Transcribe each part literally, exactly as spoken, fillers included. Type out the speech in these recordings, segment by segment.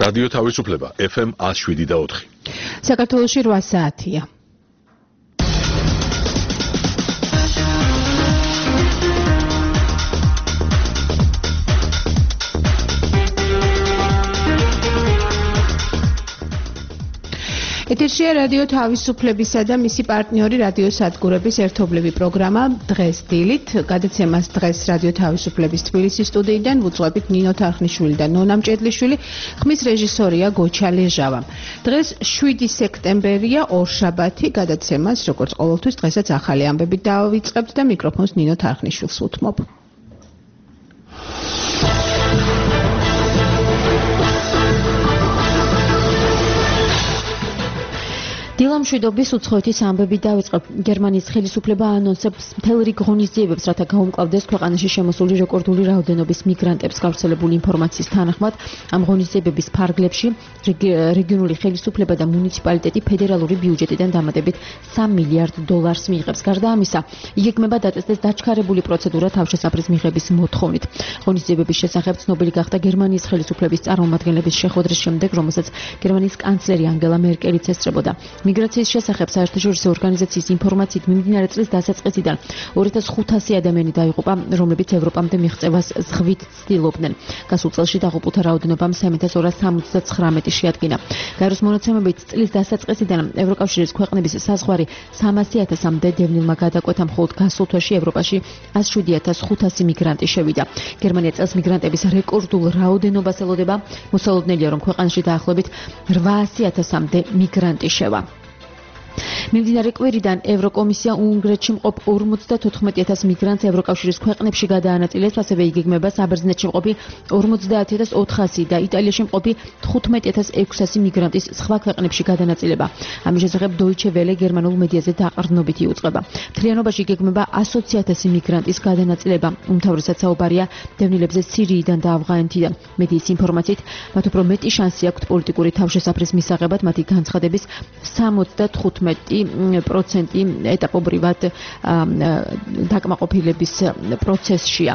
რადიო თავისუფლება ეფ ემ one oh seven და four. საქართველოში რვა საათია. ეთერშია რადიო თავისუფლებისა და მისი პარტნიორი რადიო სადგურების ერთობლივი პროგრამა დღეს დილით. გადაცემას დღეს რადიო თავისუფლების თბილისის სტუდიიდან ვუძღვებით ნინო თარხნიშვილი და ნონა მჭედლიშვილი. ხმის რეჟისორია გოჩა ლეჟავა. დღეს შვიდი სექტემბერია, ორშაბათი. გადაცემას როგორც ყოველთვის დღესაც ახალი ამბებით დავიწყებთ და მიკროფონს ნინო თარხნიშვილს უთმობ. დილამშვიდობის უცხოეთის ამბები დავიწყებ. გერმანიის ხელისუფლება ანონსებს მთელ რიგ ღონისძიებებს, რათა გაუმკლავდეს ქვეყანაში შემოსული რეკორდული რაოდენობის მიგრანტებს. გავრცელებული ინფორმაციის თანახმად, ამ ღონისძიებების ფარგლებში რეგიონული ხელისუფლება და მუნიციპალიტეტი ფედერალური ბიუჯეტიდან დამატებით სამ მილიარდ დოლარს მიიღებს. გარდა ამისა, იგეგმება დაწესდეს დაჩქარებული პროცედურა თავშესაფრის მიღების მოთხოვნით. ღონისძიებების შესახებ ცნობილი გახდა გერმანიის ხელისუფლების წარმომადგენლების შეხვედრის შემდეგ, რომელსაც გერმანიის კანცლერი ანგელა მერკელიც ესწრებოდა. მიგრაციის შესახებ საერთაშორისო ორგანიზაციის ინფორმაციით მიმდინარე წლის დასაწყისიდან ორი ათას ხუთასი ადამიანი დაიღუპა, რომლებიც ევროპამდე მიღწევას ზღვით ცდილობდნენ. გასულ წელში დაღუპულთა რაოდენობამ სამი ათას ორას სამოცდაცხრამეტი შეადგინა. გაეროს მონაცემებით წლის დასაწყისიდან ევროკავშირის ქვეყნების საზღვარი სამასი ათასამდე დევნილმა გადაკვეთა, მხოლოდ გასულ თვეში ევროპაში ას შვიდი ათას ხუთასი მიგრანტი შევიდა. გერმანია წელს მიგრანტების რეკორდულ რაოდენობას ელოდება. მოსალოდნელია, რომ ქვეყანაში დაახლოებით რვაასი ათასამდე მიგრანტი შევა. მიმდინარე კვირიდან ევროკომისია უნგრეთში მყოფ ორმოცდათოთხმეტი ათას მიგრანტს ევროკავშირის ქვეყნებში გადაანაწილებს, ასევე იგეგმება საბერძნეთში მყოფი ორმოცდაათი ათას ოთხასი და იტალიაში მყოფი თხუთმეტი ათას ექვსასი მიგრანტის სხვა ქვეყნებში გადანაწილება. ამის შესახებ Deutsche Welle გერმანულ მედიაზე დაყრდნობით იუწყება. მთლიანობაში იგეგმება ასოცი ათასი მიგრანტის გადანაწილება. უმთავრესად საუბარია დევნილებზე სირიიდან და ავღანეთიდან. მედიის ინფორმაციით, მათ უფრო მეტი შანსი აქვთ პოლიტიკური თავშესაფრის მისაღებად, მათი განცხადების სამოცდათხუთმეტი პროცენტი ეტაპობრივად დაკმაყოფილების პროცესშია.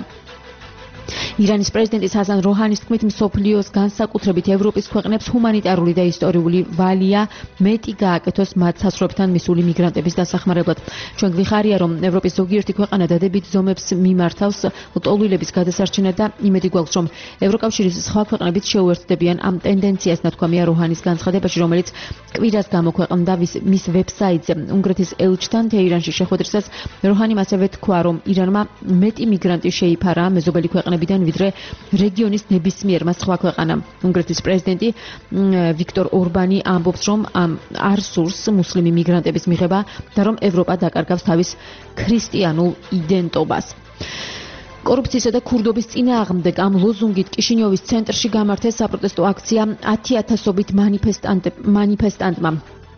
ირანის პრეზიდენტის ჰასან როჰანის თქმით, მსოფლიოს განსაკუთრებით ევროპის ქვეყნებს ჰუმანიტარული და ისტორიული ვალია მეტი გააკეთოს მათ სასწრაფთან მისული მიგრანტების დასახმარებლად. ჩვენ გვიხარია, რომ ევროპის ზოგიერთი ქვეყანა დადებით ზომებს მიმართავს ლტოლვილების გადასარჩენად და იმედი გვაქვს, რომ ევროკავშირის სხვა ქვეყნებიც შეუერთდებიან ამ ტენდენციას, ნათქვამია როჰანის განცხადებაში, რომელიც კვირას გამოქვეყნდა მის ვებსაიტზე. უნგრეთის ელჩთან თეირანში შეხვედრისას როჰანიმ ასევე თქვა, რომ ირანმა მეტი მიგრანტი შეიფარა მეზობელი ქვეყნებიდან, ვიდრე რეგიონის ნებისმიერმა სხვა ქვეყანამ. უნგრეთის პრეზიდენტი ვიქტორ ორბანი ამბობს, რომ არ სურს მუსლიმი მიგრანტების მიღება და რომ ევროპა დაკარგავს თავის ქრისტიანულ იდენტობას. კორუფციისა და ქურდობის წინააღმდეგ ამ ლოზუნგით კიშინიოვის ცენტრში გამართეს საპროტესტო აქცია ათი ათასობით მანიფესტანტმა.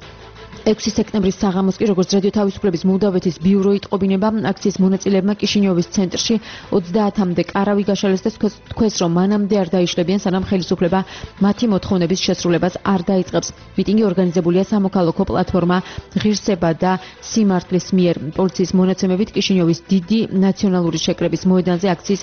ექვსი სექტემბრის საღამოს კი, როგორც რადიო თავისუფლების მოლდავეთის ბიურო იტყობინება, აქციის მონაწილეებმა კიშინიოვის ცენტრში ოცდაათამდე კარავი გაშალეს და თქვეს, რომ მანამდე არ დაიშლებიან, სანამ ხელისუფლება მათი მოთხოვნების შესრულებას არ დაიწყებს. მიტინგი ორგანიზებულია სამოქალაქო პლატფორმა ღირსება და სიმართლის მიერ. პოლიციის მონაცემებით კიშინიოვის დიდი ნაციონალური შეკრების მოედანზე აქციის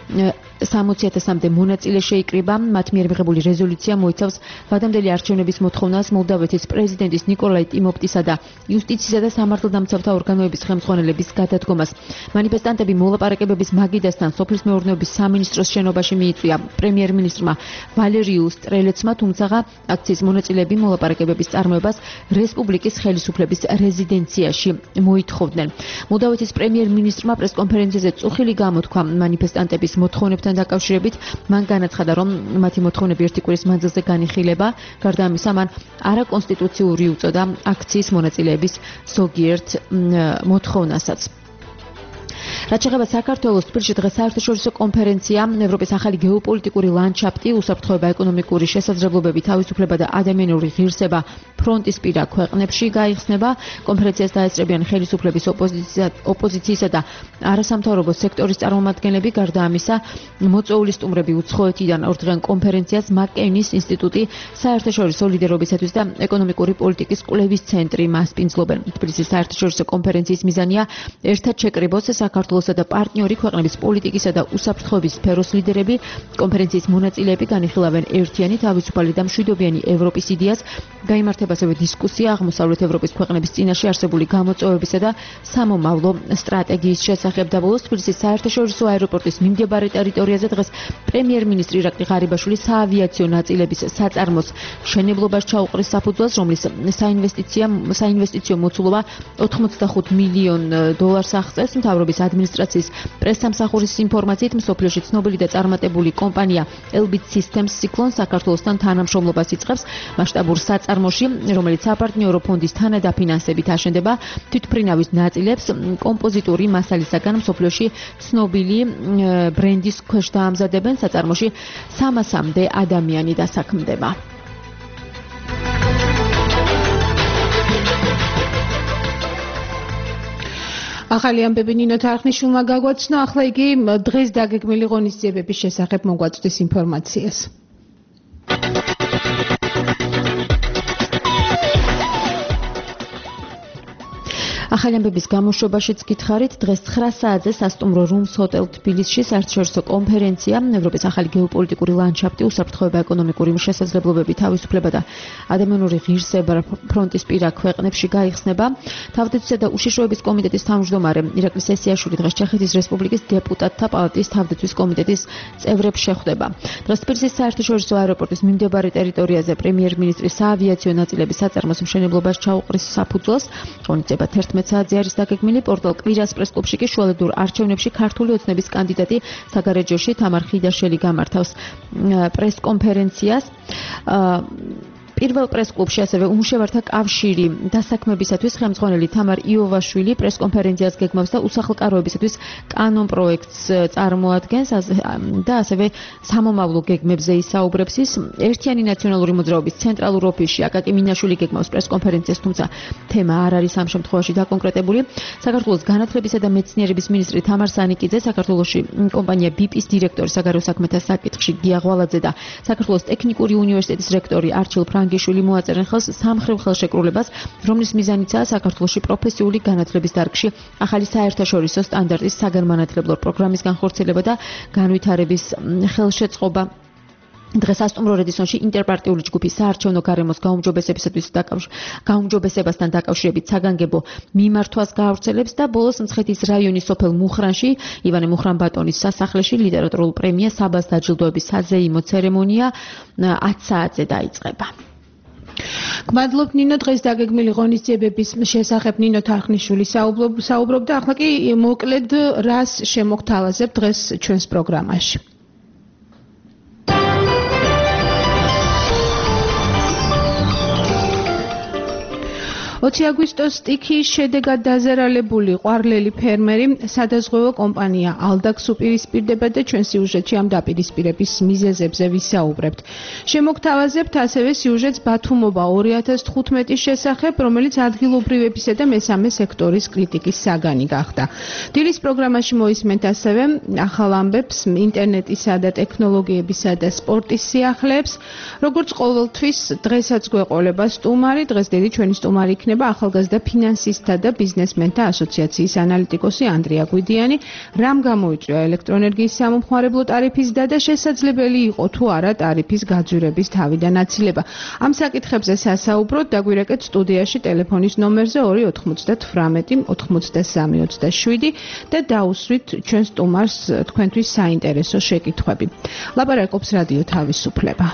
სამოცი ათასამდე მონაწილე შეიკრიბა. მათ მიერ მიღებული რეზოლუცია მოიცავს ვადამდელი არჩევნების მოთხოვნას მოლდავეთის პრეზიდენტის ნიკოლაი ტიმოპტისა და იუსტიციისა და სამართალდამცავთა ორგანოების ხელმძღვანელების გადადგომას. მანიფესტანტები მოლაპარაკებების მაგიდასთან სოფლის მეურნეობის სამინისტროს შენობაში მიიწვია პრემიერ-მინისტრმა ვალერიუ სტრელეცმა, თუმცა აქციის მონაწილეები მოლაპარაკებების წარმოებას რესპუბლიკის ხელისუფლების რეზიდენციაში მოითხოვდნენ. მოლდავეთის პრემიერ-მინისტრმა პრესკონფერენციაზე წუხილი გამოთქვა მანიფესტანტების მოთხოვნებთან დაკავშირებით. მან განაცხადა, რომ მათი მოთხოვნები ერთი კვირის მანძილზე განიხილება. გარდა ამისა, მან არაკონსტიტუციური უწოდა აქციის მონაწილეების ზოგიერთ მოთხოვნასაც. რაც შეეხება საქართველოს, თბილისში დღეს საერთაშორისო კონფერენცია ევროპის ახალი გეოპოლიტიკური ლანდშაფტი, უსაფრთხოება, ეკონომიკური შესაძლებლობები, თავისუფლება და ადამიანური ღირსება ფრონტისპირა ქვეყნებში გაიხსნება. კონფერენციას დაესწრებიან ხელისუფლების ოპოზიციისა და არასამთავრობო სექტორის წარმომადგენლები. გარდა ამისა, მოწვეული სტუმრები უცხოეთიდან ორდღიან კონფერენციას მაკეინის ინსტიტუტი, საერთაშორისო ლიდერობისათვის და ეკონომიკური პოლიტიკის კვლევის ცენტრი მასპინძლობენ. თბილისის საერთაშორისო კონფერენციის მიზანია ერთად შეკრიბოს საქართველოს სამომავლოსა და პარტნიორი ქვეყნების პოლიტიკისა და უსაფრთხოების სფეროს ლიდერები კონფერენციის მონაწილეები განიხილავენ ერთიანი თავისუფალი და მშვიდობიანი ევროპის იდეას. გაიმართება ასევე დისკუსია აღმოსავლეთ ევროპის ქვეყნების წინაშე არსებული გამოწვევებისა და სამომავლო სტრატეგიის შესახებ. და ბოლოს თბილისის საერთაშორისო აეროპორტის მიმდებარე ტერიტორიაზე დღეს პრემიერ-მინისტრი ირაკლი ღარიბაშვილი საავიაციო ნაწილების საწარმოს მშენებლობას ჩაუყრის საფუძველს, რომლის საინვესტიციო მოცულობა ოთხმოცდახუთ მილიონ დოლარს აღწევს. მთავრობის ადმინისტრაციის პრესსამსახურის ინფორმაციით, მსოფლიოში ცნობილი და წარმატებული კომპანია Elbit Systems Cyclone საქართველოსთან თანამშრომლობას იწყებს მასშტაბურ საწარმოში, რომელიც საპარტნიორო ფონდის თანადაფინანსებით აშენდება. თვითმფრინავის ნაწილებს კომპოზიტური მასალისაგან მსოფლიოში ცნობილი ბრენდის ქვეშ დაამზადებენ. საწარმოში სამასამდე ადამიანი დასაქმდება. ახალი ამბები ნინო თარხნიშვილმა გაგვაცნო, ახლა იგი დღეს დაგეგმილი ღონისძიებების შესახებ მოგვაწვდის ინფორმაციას. ახალი ამბების გამოშვებაშიც გითხარით, დღეს ცხრა საათზე სასტუმრო რუმს ჰოტელ თბილისში საერთაშორისო კონფერენცია ევროპის ახალი გეოპოლიტიკური ლანდშაფტი, უსაფრთხოება, ეკონომიკური შესაძლებლობები, თავისუფლება და ადამიანური ღირსება ფრონტის პირა ქვეყნებში გაიხსნება. თავდაცვისა და უშიშროების კომიტეტის თავმჯდომარე ირაკლი სესიაშვილი დღეს ჩეხეთის რესპუბლიკის დეპუტატთა პალატის თავდაცვის კომიტეტის წევრებს შეხვდება. დღეს თბილისის საერთაშორისო აეროპორტის მიმდებარე ტერიტორიაზე პრემიერ-მინისტრი საავიაციო ნაწილების საწარმოს მშენებლობას ჩაუყრის საფუძველს. ღონისძიება თერთმეტ საათზე არის დაგეგმილი. პორტალ კვირას პრესკლუბში კი შუალედურ არჩევნებში ქართული ოცნების კანდიდატი საგარეჯოში თამარ ხიდაშვილი გამართავს პრესკონფერენციას. პირველ პრესკლუბში ასევე უმუშევართა კავშირი დასაქმებისათვის ხელმძღვანელი თამარ იოვაშვილი პრესკონფერენციას გეგმავს და უსახლკაროებისათვის კანონ პროექტს წარმოადგენს და ასევე სამომავლო გეგმებზე ისაუბრებს. ის ერთიანი ნაციონალური მოძრაობის ცენტრალურ ოფისში აკაკი მინაშვილი გეგმავს პრესკონფერენციას, თუმცა თემა არ არის ამ შემთხვევაში დაკონკრეტებული. საქართველოს განათლებისა და მეცნიერების მინისტრი თამარ სანიკიძე, საქართველოში კომპანია ბიპის დირექტორი საგარეო საქმეთა საკითხში გია ღვალაძე და საქართველოს ტექნიკური უნივერსიტეტის რექტორი არჩილ ფრანგიშვილი მოაწერენ ხელს სამხრივ ხელშეკრულებას, რომლის მიზანიცაა საქართველოში პროფესიული განათლების დარგში ახალი საერთაშორისო სტანდარტის საგანმანათლებლო პროგრამის განხორციელება და განვითარების ხელშეწყობა. დღეს სასტუმრო რედისონში ინტერპარტიული ჯგუფი საარჩევნო გარემოს გაუმჯობესებისათვის გაუმჯობესებასთან დაკავშირებით საგანგებო მიმართვას გაავრცელებს და ბოლოს მცხეთის რაიონის სოფელ მუხრანში ივანე მუხრან-ბატონის სასახლეში ლიტერატურულ პრემია საბას დაჯილდოების საზეიმო ცერემონია ათ საათზე დაიწყება. გმადლობთ ნინო, დღეს დაგეგმილი ღონისძიებების შესახებ ნინო თარხნიშვილი საუბრობდა. ახლა კი მოკლედ რას შემოგთავაზებთ დღეს ჩვენს პროგრამაში? ოცი აგვისტოს სტიქიის შედეგად დაზარალებული ყვარლელი ფერმერი სადაზღვევო კომპანია ალდაქს უპირისპირდება და ჩვენ სიუჟეტში ამ დაპირისპირების მიზეზებზე ვისაუბრებთ. შემოგთავაზებთ ასევე სიუჟეტს ბათუმობა ორი ათას თხუთმეტის შესახებ, რომელიც ადგილობრივებისა და მესამე სექტორის კრიტიკის საგანი გახდა. დილის პროგრამაში მოისმენთ ასევე ახალ ამბებს ინტერნეტისა და ტექნოლოგიებისა და სპორტის სიახლეებს. როგორც ყოველთვის, დღესაც გვეყოლება სტუმარი, დღეს დიდი ჩვენი სტუმარი იქნება ახალგაზრდა ფინანსისტთა და ბიზნესმენთა ასოციაციის ანალიტიკოსი ანდრია გვიდიანი. რამ გამოიწვია ელექტროენერგიის სამომხმარებლო ტარიფის დადა, შესაძლებელი იყო თუ არა ტარიფის გაძვირების თავიდან აცილება. ამ საკითხებზე სასაუბროდ დაგვირეკეთ სტუდიაში ტელეფონის ნომერზე ორი ოთხმოცდათვრამეტი ოთხმოცდასამი ოცდაშვიდი და დაუსვით ჩვენ სტუმარს თქვენთვის საინტერესო შეკითხვები. ლაპარაკობს რადიო თავისუფლება.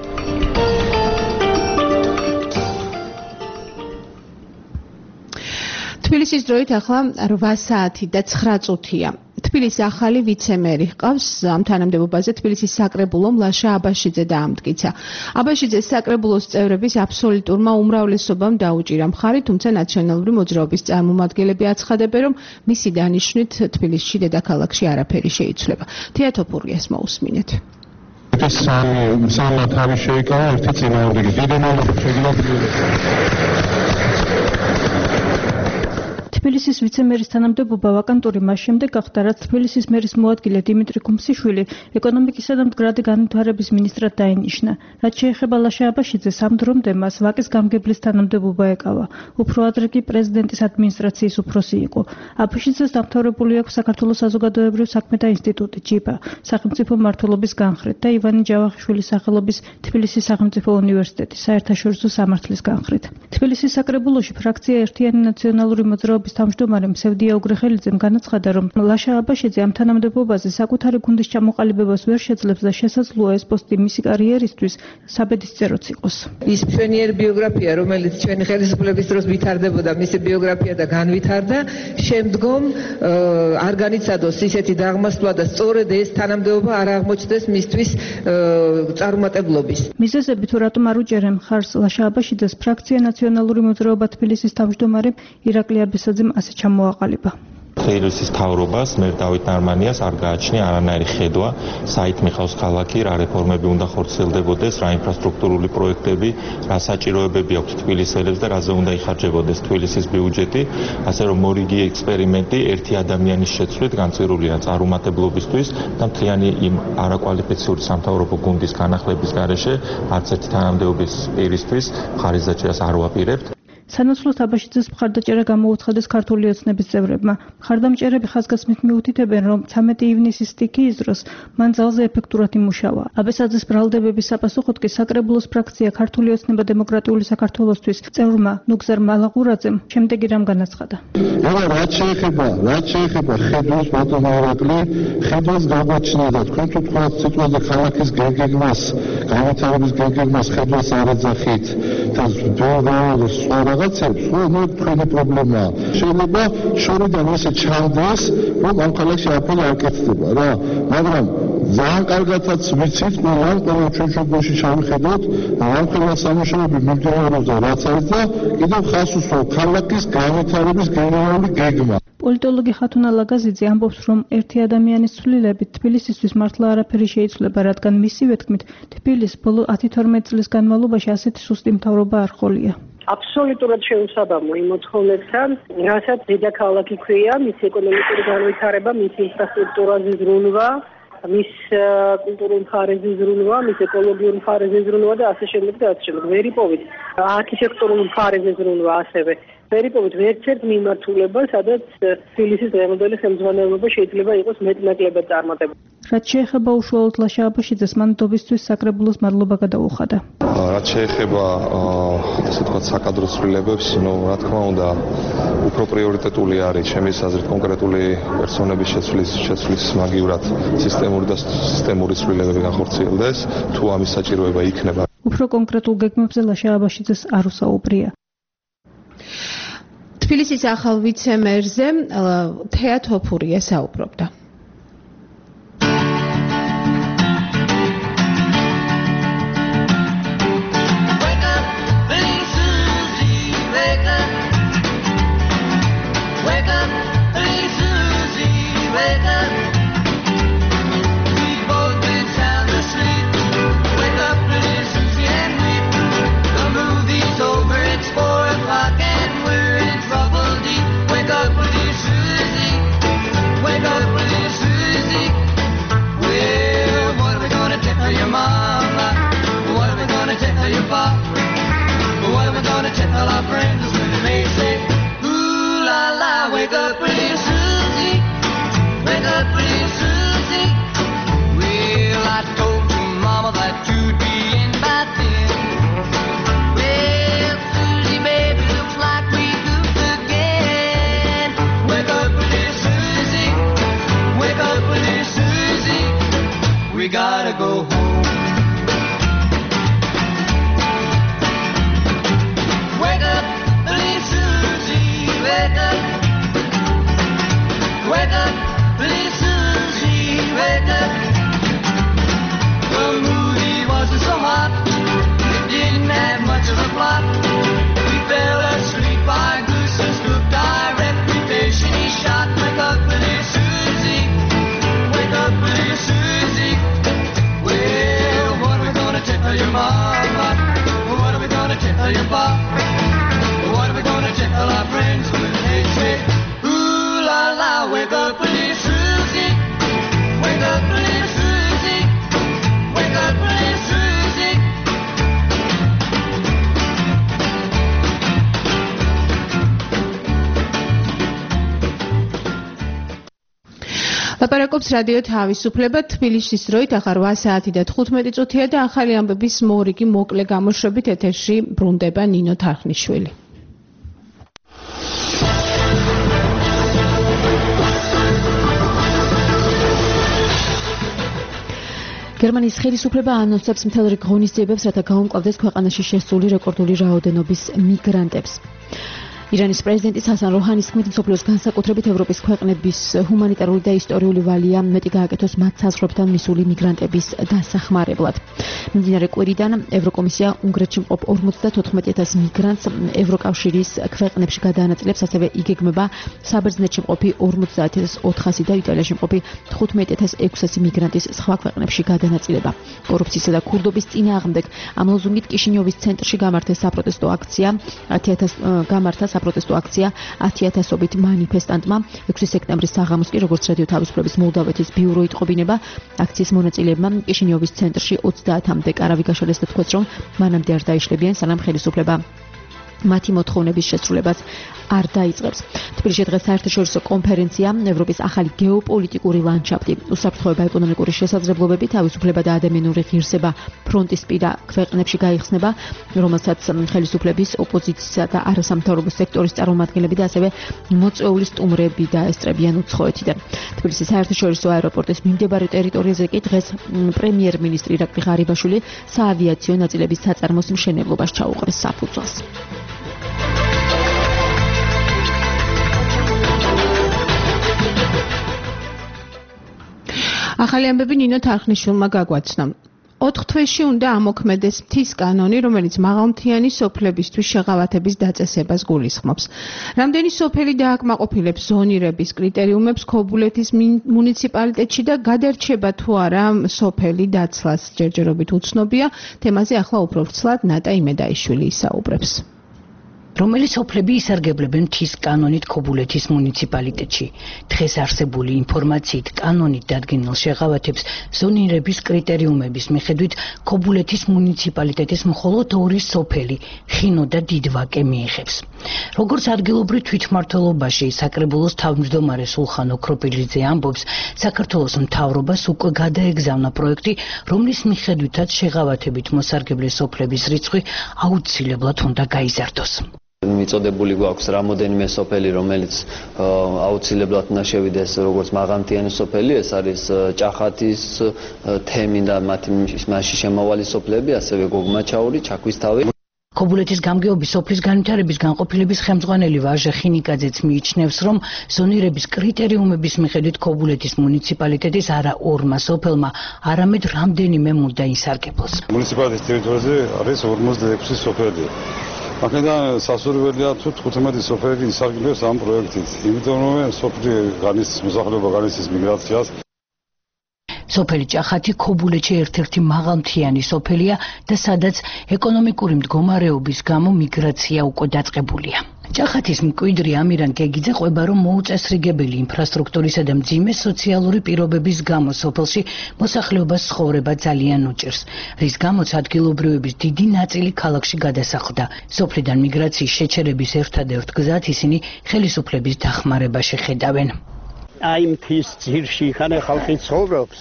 თბილისის დროით ახლა რვა საათი და ცხრა წუთია. თბილისის ახალი ვიცემერი ჰყავს. ამ თანამდებობაზე თბილისის საკრებულო მლაშა აბაშიძე დაამტკიცა. აბაშიძეს საკრებულოს წევრების აბსოლუტურმა უმრავლესობამ დაუჭირა მხარი, თუმცა ნაციონალური მოძრაობის წარმომადგენლები აცხადებენ, რომ მისი დანიშვნით თბილისში დედაქალაქში არაფერი შეიცვლება. თეატოფურიას მოусმინეთ. სამი სამმა თავი შეიკავა, ერთი წინააღმდეგი. დიდი მადლობა შეგიძლიათ თბილისის ვიცე-მერის თანამდებობა ვაკანტური მას შემდეგ გახდა, რაც თბილისის მერის მოადგილე დიმიტრი ქუმსიშვილი ეკონომიკისა და მდგრადი განვითარების მინისტრად დაინიშნა. რაც შეეხება ლაშა აბაშიძეს, ამ დრომდე მას ვაკის გამგებლის თანამდებობა ეკავა. უფრო ადრე კი პრეზიდენტის ადმინისტრაციის უფროსი იყო. აბაშიძეს დამთავრებული აქვს საქართველოს საზოგადოებრივ საქმეთა ინსტიტუტი ჯიბა, სახელმწიფო მმართველობის განხრით და ივანე ჯავახიშვილის სახელობის თბილისის სახელმწიფო უნივერსიტეტი საერთაშორისო სამართლის განხრით. თბილისის საკრებულოში ფრაქცია ერთიანი ნაციონალური მოძრაობის თავმჯდომარე მსევდია უგრეხელიძემ განაცხადა, რომ ლაშა აბაშიძე ამ თანამდებობაზე საკუთარი გუნდის ჩამოყალიბებას ვერ შეძლებს და შესაძლოა ეს პოსტი მისი კარიერისთვის საბედისწეროც იყოს. ის მშვენიერი ბიოგრაფია, რომელიც ჩვენი ხელისუფლების დროს ვითარდებოდა, მისი ბიოგრაფია და განვითარდა, შემდგომ არ განიცადოს ისეთი დაღმასვლა და სწორედ ეს თანამდებობა არ აღმოჩნდეს მისთვის წარუმატებლობის. მიზეზები თუ რატომ არ უჭერენ მხარს ლაშა აბაშიძეს, ფრაქცია ნაციონალური მოძრაობა თბილისის თავმჯდომარემ ირაკლი აბესაძემ ასე ჩამოაყალიბა. თბილისის მთავრობას მერ დავით ნარმანიას არ გააჩნია არანაირი ხედვა, საით მიხავს ქალაქი, რა რეფორმები უნდა ხორციელდებოდეს, რა ინფრასტრუქტურული პროექტები, რა საჭიროებები აქვს თბილისელებს და რაზე უნდა იხარჯებოდეს თბილისის ბიუჯეტი, ასე რომ მორიგი ექსპერიმენტი ერთი ადამიანის შეცვლით განწირულია წარუმატებლობისთვის და მთლიანი იმ არაკვალიფიციური სამთავრობო გუნდის განახლების გარეშე არც ერთი თანამდებობის პირისთვის მხარისდაჭერას არ ვაპირებთ. სანაცვლოდ აბაშიძეს მხარდაჭერა გამოუცხადეს ქართული ოცნების წევრებმა. მხარდამჭერები ხაზგასმით მიუთითებენ, რომ ცამეტი ივნისის სტიქიის დროს მან ძალზე ეფექტურად იმუშავა. აბესაძეს ბრალდებების საპასუხოდ კი საკრებულოს ფრაქცია ქართული ოცნება დემოკრატიული საქართველოსთვის წევრმა ნუგზარ მალაღურაძემ შემდეგი რამ განაცხადა. ეხლა რაც შეეხება, რაც შეეხება ხედვის ბატონო ირაკლი, ხედვის გაგვაჩნია და თქვენ თუ თქვა სიტყვაზე ქალაქის გეგმას, განვითარების გეგმას ხედვის არ ეძახით და სხვა რაღაცებს, ხო, ნუ თქვენი პრობლემაა. შეიძლება შორიდან ესე ჩანდეს, რომ ამ ქალაქში არაფერი არ კეთდება რა, მაგრამ ძალიან კარგადაც ვიცით, ყველამ ყველა ჩვენ შობოში ჩავიხედოთ, ამ ყველა სამუშაოები მიმდინარეობს და რაც არის და კიდევ ხას უსვამთ ქალაქის განვითარების გენერალური გეგმა. პოლიტოლოგი ხათუნა ლაგაზიძე ამბობს, რომ ერთი ადამიანის ცვლილებით თბილისისთვის მართლა არაფერი შეიცვლება, რადგან მისივე თქმით, თბილისს ბოლო ათი თორმეტი წლის განმავლობაში ასეთი სუსტი მთავრობა არ ჰყოლია. აბსოლუტურად შეუსაბამო იმ მოთხოვნებთან, რასაც დედაქალაქი ქვია, მის ეკონომიკური განვითარება, მის ინფრასტრუქტურაზე ზრუნვა, მის კულტურულ მხარეზე ზრუნვა, მის ეკოლოგიურ მხარეზე ზრუნვა და ასე შემდეგ და ასე შემდეგ. ვერ იპოვით არქიტექტურულ მხარეზე ზრუნვა ასევე. ვერ იპოვით ვერცერთ მიმართულებას, სადაც თბილისის დღევანდელი ხელმძღვანელობა შეიძლება იყოს მეტ-ნაკლებად წარმატებული. რაც შეეხება უშუალოდ ლაშა აბაშიძეს, მან დობისთვის საკრებულოს მადლობა გადაუხადა. რაც შეეხება ასე ვთქვათ საკადრო ცვლილებებს, ნუ რა თქმა უნდა, უფრო პრიორიტეტული არის ჩემის აზრით კონკრეტული პერსონების შეცვლის შეცვლის მაგივრად სისტემური და სისტემური ცვლილებები განხორციელდეს, თუ ამის საჭიროება იქნება. უფრო კონკრეტულ გეგმებზე ლაშა აბაშიძეს არ უსაუბრია. თბილისის ახალ ვიცე-მერზე თეა თოფურია საუბრობდა. We gotta go home. Wake up, little Susie, wake up. Wake up, little Susie. ლაპარაკობს რადიო თავისუფლება თბილისის დროით ახლა რვა საათი და თხუთმეტი წუთია და ახალი ამბების მორიგი მოკლე გამოშვებით ეთერში ბრუნდება ნინო თარხნიშვილი. გერმანიის ხელისუფლება ანონსებს მთელ რიგ ღონისძიებებს, რათა გაუმკლავდეს ქვეყანაში შესული რეკორდული რაოდენობის მიგრანტებს. ირანის პრეზიდენტის ჰასან როჰანის თქმით, მსოფლიოს განსაკუთრებით ევროპის ქვეყნების ჰუმანიტარული და ისტორიული ვალია მეტი გააკეთოს მათ საზღვრებთან მისული მიგრანტების დასახმარებლად. მიმდინარე კვირიდან ევროკომისია უნგრეთში მყოფ ორმოცდათოთხმეტი ათას მიგრანტს ევროკავშირის ქვეყნებში გადაანაწილებს, ასევე იგეგმება საბერძნეთში მყოფი ორმოცდაათი ათას ოთხასი და იტალიაში მყოფი თხუთმეტი ათას ექვსასი მიგრანტის სხვა ქვეყნებში გადანაწილება. კორუფციისა და ქურდობის წინააღმდეგ ამ ლოზუნგით კიშინიოვის ცენტრში გამართეს საპროტესტო აქცია, ათი ათას გამართა საპროტესტო აქცია ათი ათასობით მანიფესტანტმა. ექვსი სექტემბრის საღამოს კი, როგორც რადიო თავისუფლების მოლდავეთის ბიურო იტყობინება, აქციის მონაწილეებმა კიშინიოვის ცენტრში ოცდაათამდე კარავი გაშალეს და თქვეს, რომ მანამდე არ დაიშლებიან, სანამ ხელისუფლება მათი მოთხოვნების შესრულებას არ დაიწყებს. თბილისში დღეს საერთაშორისო კონფერენცია ევროპის ახალი გეოპოლიტიკური ლანდშაფტი, უსაფრთხოება, ეკონომიკური შესაძლებლობები, თავისუფლება და ადამიანური ღირსება ფრონტისპირა ქვეყნებში გაიხსნება, რომელსაც ხელისუფლების, ოპოზიციისა და არასამთავრობო სექტორის წარმომადგენლები და ასევე მოწვეული სტუმრები დაესწრებიან უცხოეთიდან. თბილისის საერთაშორისო აეროპორტის მიმდებარე ტერიტორიაზე კი დღეს პრემიერ-მინისტრი ირაკლი ღარიბაშვილი საავიაციო ნაწილების საწარმოს მშენებლობას ჩაუყარეს საფუძველს. ახალი ამბები ნინო თარხნიშვილმა გაგვაცნო. ოთხ თვეში უნდა ამოქმედეს მთის კანონი, რომელიც მაღალმთიანი სოფლებისთვის შეღავათების დაწესებას გულისხმობს. რამდენი სოფელი დააკმაყოფილებს ზონირების კრიტერიუმებს ქობულეთის მუნიციპალიტეტში და გადარჩება თუ არა სოფელი დაცლას ჯერჯერობით უცნობია. თემაზე ახლა უფრო ვრცლად ნატა იმედაიშვილი ისაუბრებს. რომელი სოფლები ისარგებლებენ მთის კანონით ქობულეთის მუნიციპალიტეტში. დღეს არსებული ინფორმაციით კანონით დადგენილ შეღავათებს ზონირების კრიტერიუმების მიხედვით ქობულეთის მუნიციპალიტეტის მხოლოდ ორი სოფელი, ხინო და დიდვაკე მიიღებს. როგორც ადგილობრივ თვითმმართველობაში საკრებულოს თავმჯდომარე სულხან ოქროპილიძე ამბობს, საქართველოს მთავრობას უკვე გადაეგზავნა პროექტი, რომლის მიხედვითაც შეღავათებით მოსარგებლე სოფლების რიცხვი აუცილებლად უნდა გაიზარდოს. მიწოდებული გვაქვს რამოდენიმე სოფელი, რომელიც აუცილებლად უნდა შევიდეს როგორც მაღალმთიანი სოფელი, ეს არის ჭახათის, თემი და მათი მასში შემავალი სოფლები, ასევე გოგმაჩაური, ჩაქვისთავი. ქობულეთის გამგეობის სოფლის განვითარების განყოფილების ხელმძღვანელი ვაჟა ხინიკაძეც მიიჩნევს, რომ ზონირების კრიტერიუმების მიხედვით ქობულეთის მუნიციპალიტეტის არა ორმა სოფელმა, არამედ რამდენიმე უნდა ისარგებლოს. მუნიციპალიტეტის ტერიტორიაზე არის ორმოცდაექვსი სოფელი. აქედან სასურველია თუ თხუთმეტი სოფელი ისარგებლებს ამ პროექტით, იმიტომ რომ სოფლი განიცდის მოსახლეობა განიცდის მიგრაციას. სოფელი ჭახათი ქობულეთში ერთ-ერთი მაღალმთიანი სოფელია და სადაც ეკონომიკური მდგომარეობის გამო მიგრაცია უკვე დაწყებულია. ჭახათის მკვიდრი ამირან გეგიძე ყვება, რომ მოუწესრიგებელი ინფრასტრუქტურისა და მძიმე სოციალური პირობების გამო სოფელში მოსახლეობას ცხოვრება ძალიან უჭირს, რის გამოც ადგილობრივების დიდი ნაწილი ქალაქში გადასახლდა. სოფლიდან მიგრაციის შეჩერების ერთადერთ გზად ისინი ხელისუფლების დახმარებაში ხედავენ. აი მთის ძირში ხანე ხალხი ცხოვრობს.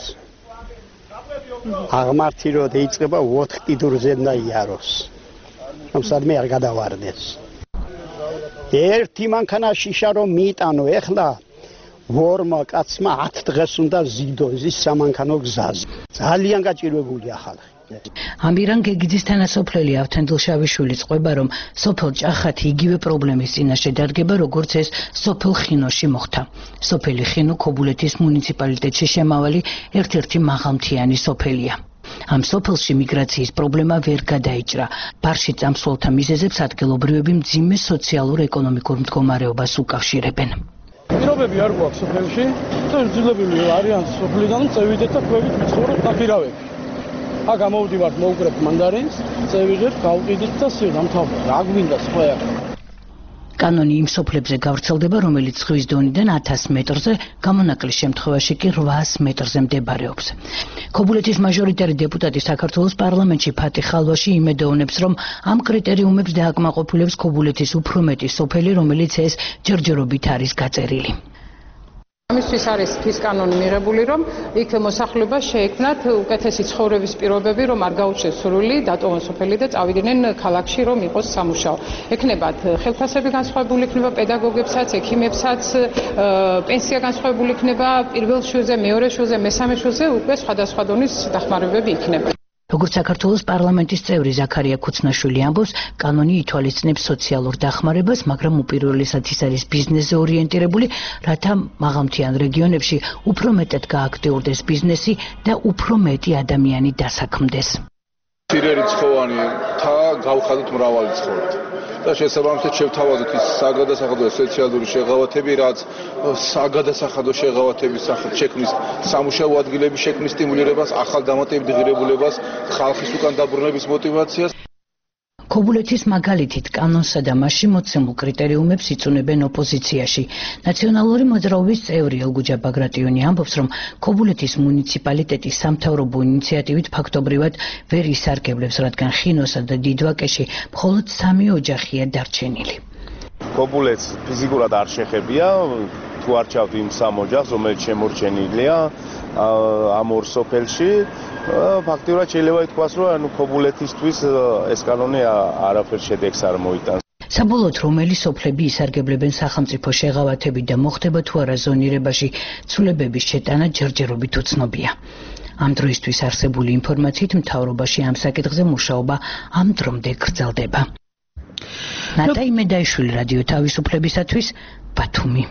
აღმართი რო დაიწყება ოთხ კიდურზე და იაროს. ამ სადმე არ გადავარდეს. ერთი მანქანა შიშა რომ მიიტანო, ეხლა ვორმა კაცმა ათ დღეს უნდა ზიდო ის სამანქანო გზაზე. ძალიან გაჭირვებულია ხალხი. ამირან გეგიძის თანასოფლელი ავთანდილშავიშვილი ყვება, რომ სოფელ ჭახათი იგივე პრობლემის წინაშე დადგება, როგორც ეს სოფელ ხინოში მოხდა. სოფელი ხინო ქობულეთის მუნიციპალიტეტში შემავალი ერთ-ერთი მაღალმთიანი სოფელია. ამ სოფელში მიგრაციის პრობლემა ვერ გადაიჭრა. ბარში წამსვლელთა მიზეზებს ადგილობრივები მძიმე სოციალურ-ეკონომიკურ მდგომარეობას უკავშირებენ. პირობები არ გვაქვს სოფელში, და ძლობები არიან სოფლიდან წევიდეთ და ქვევით ვიცხოვრობ დაფირავებით. აქ გამოვდივართ, მოვუკრებთ მანდარინს, წევიდეთ, გავყიდით და სიღამთავრა. რა გვინდა სხვა აქ? კანონი იმ სოფლებზე გავრცელდება, რომელიც ზღვის დონიდან ათას მეტრზე, გამონაკლის შემთხვევაში კი რვაას მეტრზე მდებარეობს. ქობულეთის მაჟორიტარი დეპუტატი საქართველოს პარლამენტში ფათი ხალვაში იმედოვნებს, რომ ამ კრიტერიუმებს დააკმაყოფილებს ქობულეთის უფრო მეტი სოფელი, რომელიც ეს ჯერჯერობით არის გაწერილი. ამისთვის არის თის კანონი მიღებული, რომ იქ მოსახლეობას შეექმნათ უკეთესი ცხოვრების პირობები, რომ არ გაუჩნდეს სურვილი დატოვონ სოფელი და წავიდნენ ქალაქში, რომ იყოს სამუშაო. ექნებათ ხელფასები განსხვავებული იქნება პედაგოგებსაც, ექიმებსაც, პენსია განსხვავებული იქნება, პირველ შვილზე, მეორე შვილზე, მესამე შვილზე უკვე სხვადასხვა დონის დახმარებები იქნება. როგორც საქართველოს პარლამენტის წევრი ზაქარია ქუცნაშვილი ამბობს, კანონი ითვალისწინებს სოციალურ დახმარებას, მაგრამ უპირველესად ის არის ბიზნესზე ორიენტირებული, რათა მაღალმთიან რეგიონებში უფრო მეტად გააქტიურდეს ბიზნესი და უფრო მეტი ადამიანი დასაქმდეს. ძირერიცხოვანი თა გავხადოთ მრავალი ცხოვრება და შესაბამისად შევთავაზოთ ის საგადასახადო სოციალური შეღავათები, რაც საგადასახადო შეღავათების სახით შექმნის სამუშაო ადგილების შექმნის სტიმულირებას, ახალ დამატებით ღირებულებას, ხალხის უკან დაბრუნების мотивაციას. ქობულეთის მაგალითით კანონსა და მასში მოცემულ კრიტერიუმებს იწუნებენ ოპოზიციაში. ნაციონალური მოძრაობის წევრი ელგუჯა ბაგრატიონი ამბობს, რომ ქობულეთის მუნიციპალიტეტი სამთავრობო ინიციატივით ფაქტობრივად ვერ ისარგებლებს, რადგან ხინოსა და დიდვაკეში მხოლოდ სამი ოჯახია დარჩენილი. ქობულეთს ფიზიკურად არ შეხებია, თუ არ ჩავთ იმ სამ ოჯახს, რომელიც შემორჩენილია ამ ორ სოფელში, ფაქტიურად შეიძლება ითქვას, რომ ანუ ქობულეთისთვის ეს კანონი არაფერ შედეგს არ მოიტანს. საბოლოოდ რომელი სოფლები ისარგებლებენ სახელმწიფო შეღავათებით და მოხდება თუ არა ზონირებაში, ცვლილებების შეტანა ჯერჯერობით უცნობია. ამ დროისთვის არსებული ინფორმაციით მთავრობაში ამ საკითხზე მუშაობა ამ დრომდე გრძელდება. ნატა იმედაიშვილი, რადიო თავისუფლებისათვის, ბათუმი.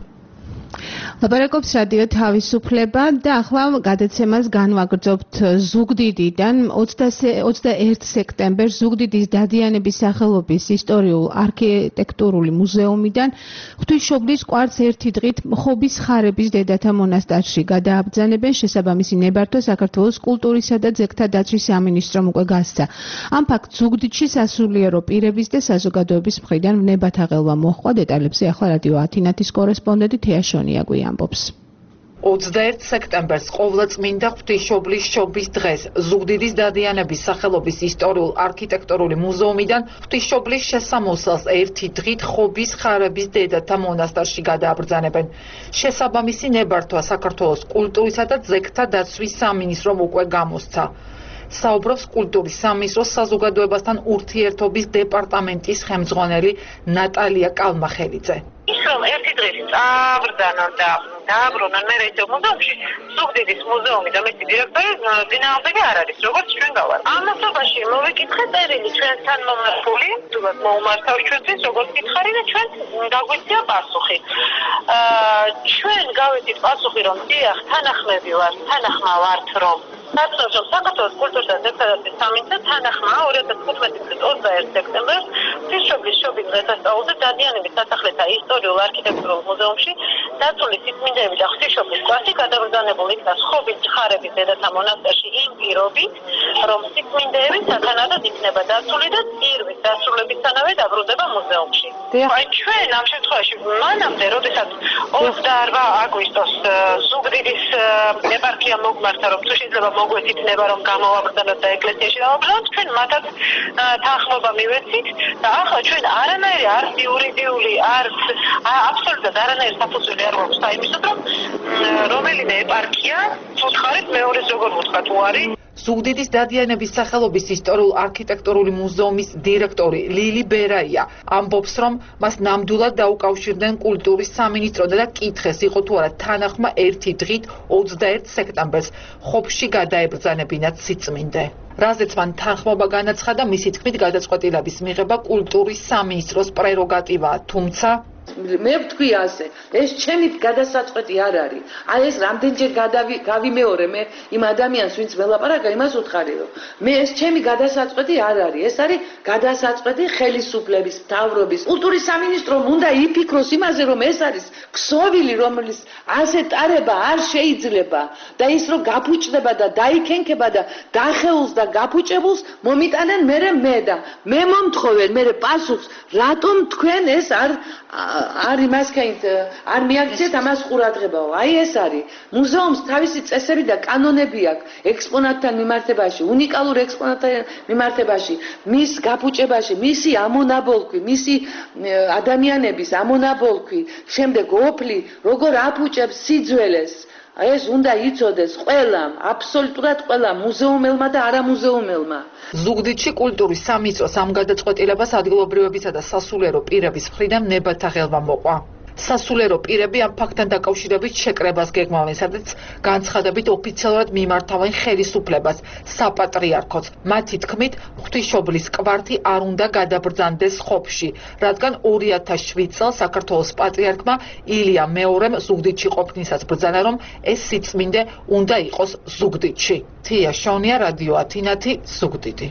ლაპარაკობს რადიო თავისუფლება და ახლა გადაცემას განვაგრძობთ ზუგდიდიდან ოცდაერთი სექტემბერს ზუგდიდის დადიანების სახელობის ისტორიულ არქიტექტურული მუზეუმიდან ღვთისმშობლის კვართს ერთი დღით ხობის ხარების დედათა მონასტერში გადააბრძანებენ. შესაბამისი ნებართვა საქართველოს კულტურისა და ძეგლთა დაცვის სამინისტრომ უკვე გასცა. ამ ფაქტს ზუგდიდში სასულიერო პირების და საზოგადოების მხრიდან ნებათაღელვა მოჰყვა. დეტალებზე ახლა რადიო ათინათის კორესპონდენტი თეა შონიაგვი ამბობს. ოცდაერთი სექტემბერს ყოვლადწმინდა ღვთისმშობლის შობის დღეს ზუგდიდის დადიანების სახელობის ისტორიულ არქიტექტურული მუზეუმიდან ღვთისმშობლის შესამოსელს ერთი დღით ხობის ხარების დედათა მონასტერში გადააბრძანებენ. შესაბამისი ნებართვა საქართველოს კულტურისა და ძეგლთა დაცვის სამინისტრომ უკვე გამოსცა. საუბრობს კულტურის სამინისტროს საზოგადოებასთან ურთიერთობის დეპარტამენტის ხელმძღვანელი ნატალია კალმახელიძე. ის რომ ერთი დღით წააბრძანონ და დააბრუნონ მე ეს მუზეუმში, ზუგდიდის მუზეუმი და მისი დირექტორი წინააღმდეგი არ არის, როგორც ჩვენ გავართ. ამასობაში მოვიკითხე წერილი ჩვენთან მომართული, თუმცა მოუმართავ ჩვენთვის, როგორც გითხარი და ჩვენ გაგვიწია პასუხი. ჩვენ გავიწით პასუხი, რომ დიახ, თანახმები ვართ, თანახმა ვართ, რომ საწოლო საქართველოს კულტურისა და ძეგლთა დაცვის სამინისტრო თანახმა ორი ათას თხუთმეტი წლის ოცდაერთი სექტემბერს ღვთისმშობლის შობის დღესასწაულზე დადიანების სასახლეთა ისტორიულ არქიტექტურულ მუზეუმში დაცული სიწმინდეები და ღვთისმშობლის კვართი გადაბრძანებული იქნა ხობის ხარების დედათა მონასტერში იმ პირობით, რომ სიწმინდეები სათანადოდ იქნება დაცული და წირვის დასრულებისთანავე დაბრუნდება მუზეუმში. აი ჩვენ ამ შემთხვევაში მანამდე, როდესაც ოცდაორ აგვისტოს ზუგდიდის ეპარქია მოგმართა, რომ თუ შეიძლება მოგვეცითნება, რომ გამოვაბრძანოთ და ეკლესიაში დავაბრძანოთ, ჩვენ მათაც თანხმობა მივეცით და ახლა ჩვენ არანაირი არც იურიდიული, არც აბსოლუტურად არანაირი საფუძველი არ გვაქვს საიმისოდ, რომ რომელიმე ეპარქია უთხარით მეორეს როგორ ვუთხრათ უარი. ზუგდიდის დადიანების სახელობის ისტორიულ არქიტექტურული მუზეუმის დირექტორი ლილი ბერაია ამბობს, რომ მას ნამდვილად დაუკავშირდნენ კულტურის სამინისტრო და კითხეს იყო თუ არა თანახმა ერთი დღით ოცდაერთი სექტემბერს ხობში გადაებრძანებინათ სიწმინდე. რაზეც მან თანხმობა განაცხადა, მისი თქმით გადაწყვეტილების მიღება კულტურის სამინისტროს პრეროგატივაა, თუმცა მე ვთქვი ასე, ეს ჩემი გადასაწყვეტი არ არის. აი ეს რამდენჯერ გავიმეორე მე იმ ადამიანს, ვინც ველაპარაკა, იმას უთხარი, რომ მე ეს ჩემი გადასაწყვეტი არ არის. ეს არის გადასაწყვეტი ხელისუფლების, მთავრობის, კულტურის სამინისტრომ უნდა იფიქროს იმაზე, რომ ეს არის ქსოვილი, რომელიც ასე ტარება არ შეიძლება და ის რომ გაფუჭდება და დაიქენქება და დახეულს და გაფუჭებულს მომიტანენ მერე მე და მე მომთხოვენ მერე პასუხს, რატომ თქვენ ეს არ არ იმასკენით არ მიაქციეთ ამას ყურადღებაო. აი ეს არის. მუზეუმს თავისი წესები და კანონები აქვს ექსპონატთან მიმართებაში, უნიკალურ ექსპონატთან მიმართებაში, მის გაფუჭებაში, მისი ამონაბოლქვი, მისი ადამიანების ამონაბოლქვი, შემდეგ ოფლი, როგორ აფუჭებს სიძველეს. ეს უნდა იცოდეს ყველამ, აბსოლუტურად ყველამ, მუზეუმელმა და არამუზეუმელმა. ზუგდიდში კულტურის სამინისტროს ამ გადაწყვეტილებას ადგილობრივებისა და სასულიერო პირების მხრიდან ნებათა ხელვა მოყვა. სასულიერო პირები ამ ფაქტთან დაკავშირებით შეკრებას გეგმავენ, სადაც განცხადებით ოფიციალურად მიმართავენ ხელისუფლებას, საპატრიარქოს. მათი თქმით, ღვთისმშობლის კვართი არ უნდა გადაბრძანდეს ხობში, რადგან ორი ათას შვიდ წელს საქართველოს პატრიარქმა ილია მეორემ ზუგდიდში ყოფნისას ბრძანა, რომ ეს სიწმინდე უნდა იყოს ზუგდიდში. თია შონია, რადიო ათინათი, ზუგდიდი.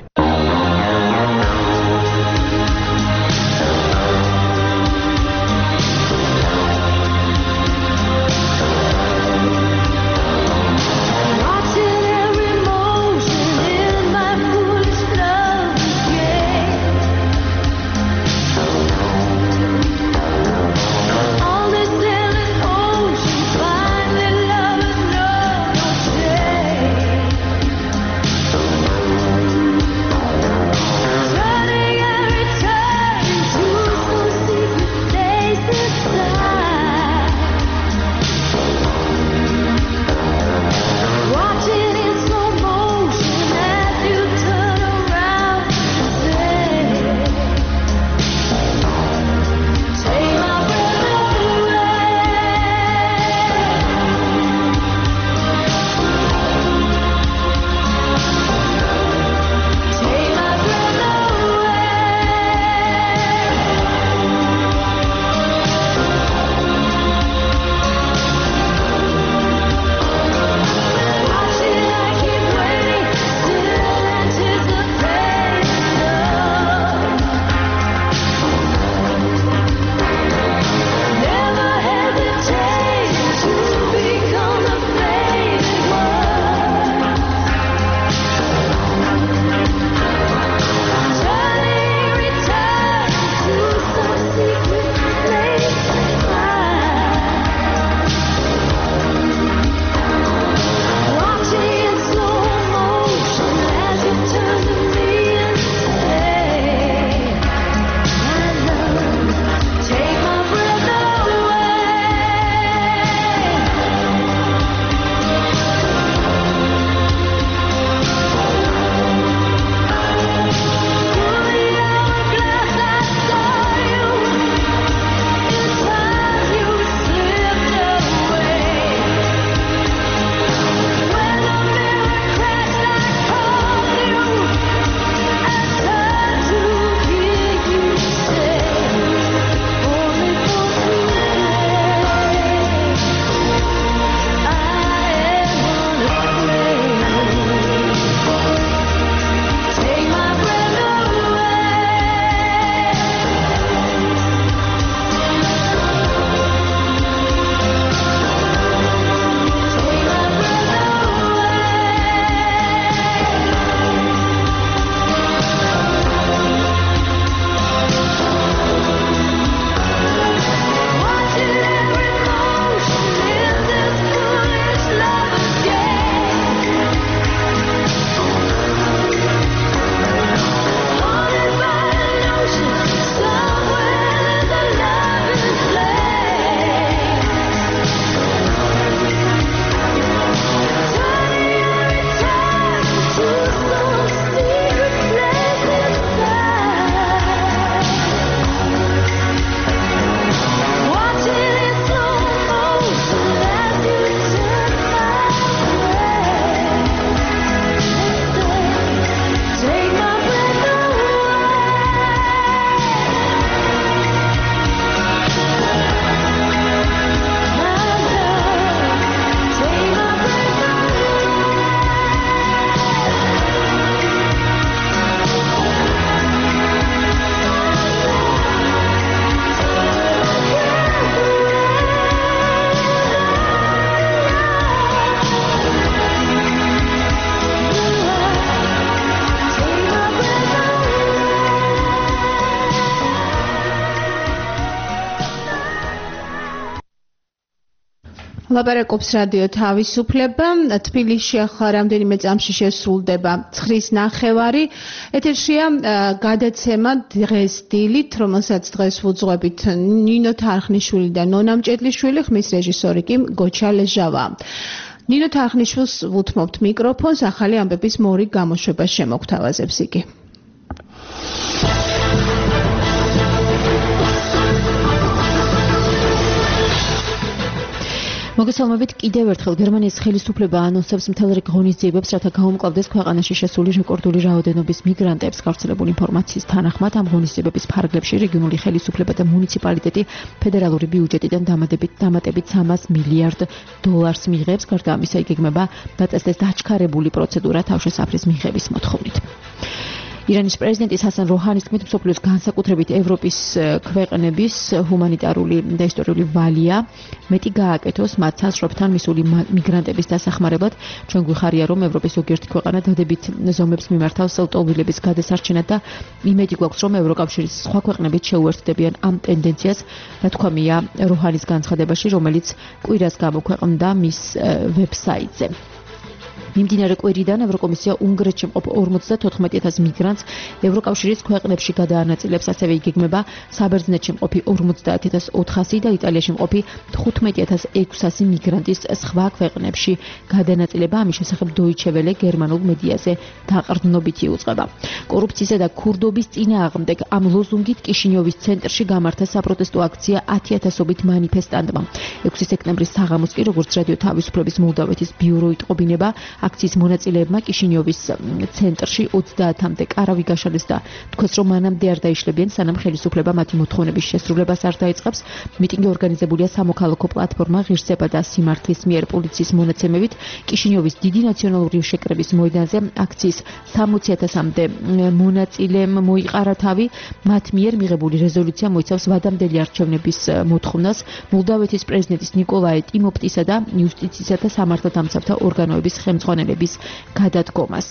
ლაპარაკობს რადიო თავისუფლება. თბილისში ახლა რამდენიმე წამში შესრულდება ცხრის ნახევარი. ეთერშია გადაცემა დღეს დილით, რომელსაც დღეს ვუძღვებით ნინო თარხნიშვილი და ნონა მჭედლიშვილი, ხმის რეჟისორი კი გოჩა ლეჟავა. ნინო თარხნიშვილს ვუთმობთ მიკროფონს, ახალი ამბების მორი გამოშვება შემოგთავაზებს იგი. მოგესალმებით. კიდევ ერთხელ გერმანიის ხელისუფლება ანონსებს მთელ რიგ ღონისძიებებს, რათა გაუმკლავდეს ქვეყანაში შესული რეკორდული რაოდენობის მიგრანტებს. გავრცელებულ ინფორმაციის თანახმად ამ ღონისძიებების ფარგლებში რეგიონული ხელისუფლება და მუნიციპალიტეტი ფედერალური ბიუჯეტიდან დამატებით დამატებით სამას მილიარდ დოლარს მიიღებს. გარდა ამისა, იგეგმება დაწესდეს დაჩქარებული პროცედურა თავშესაფრის მიღების მოთხოვნით. ირანის პრეზიდენტის ჰასან როჰანის თქმით, მსოფლიოს განსაკუთრებით ევროპის ქვეყნების ჰუმანიტარული და ისტორიული ვალია მეტი გააკეთოს მათ საზღვრებთან მისული მიგრანტების დასახმარებლად. ჩვენ გვიხარია, რომ ევროპის ზოგიერთი ქვეყანა დადებით ზომებს მიმართავს ლტოლვილების გადასარჩენად და იმედი გვაქვს, რომ ევროკავშირის სხვა ქვეყნებიც შეუერთდებიან ამ ტენდენციას. ნათქვამია როჰანის განცხადებაში, რომელიც კვირას გამოქვეყნდა მის ვებსაიტზე. მიმდინარე კვირიდან ევროკომისია უნგრეთში მყოფ ორმოცდათოთხმეტი ათას მიგრანტს ევროკავშირის ქვეყნებში გადაანაწილებს, ასევე იგეგმება საბერძნეთში მყოფი ორმოცდაათი ათას ოთხასი და იტალიაში მყოფი თხუთმეტი ათას ექვსასი მიგრანტის სხვა ქვეყნებში გადანაწილება. ამის შესახებ დოიჩე ველე გერმანულ მედიაზე დაყრდნობით იუწყება. კორუფციისა და ქურდობის წინააღმდეგ ამ ლოზუნგით კიშინიოვის ცენტრში გამართა საპროტესტო აქცია ათი ათასობით მანიფესტანტმა. ექვსი სექტემბრის საღამოს კი, როგორც რადიო თავისუფლების მოლდავეთის ბიურო იტყობინება, აქციის მონაწილეებმა კიშინიოვის ცენტრში ოცდაათამდე კარავი გაშალეს და თქვეს, რომ მანამდე არ დაიშლებიან, სანამ ხელისუფლება მათი მოთხოვნების შესრულებას არ დაიწყებს. მიტინგი ორგანიზებულია სამოქალაქო პლატფორმა ღირსება და სიმართლის მიერ პოლიციის მონაცემებით. კიშინიოვის დიდი ნაციონალური შეკრების მოედანზე აქციის სამოცი ათასამდე მონაწილემ მოიყარა თავი. მათ მიერ მიღებული რეზოლუცია მოიცავს ვადამდელი არჩევნების მოთხოვნას, მოლდავეთის პრეზიდენტის ნიკოლაი ტიმოპტისა და იუსტიციისა და სამართალდამცავთა ორგანოების ხელმძღვანელების გადადგომას.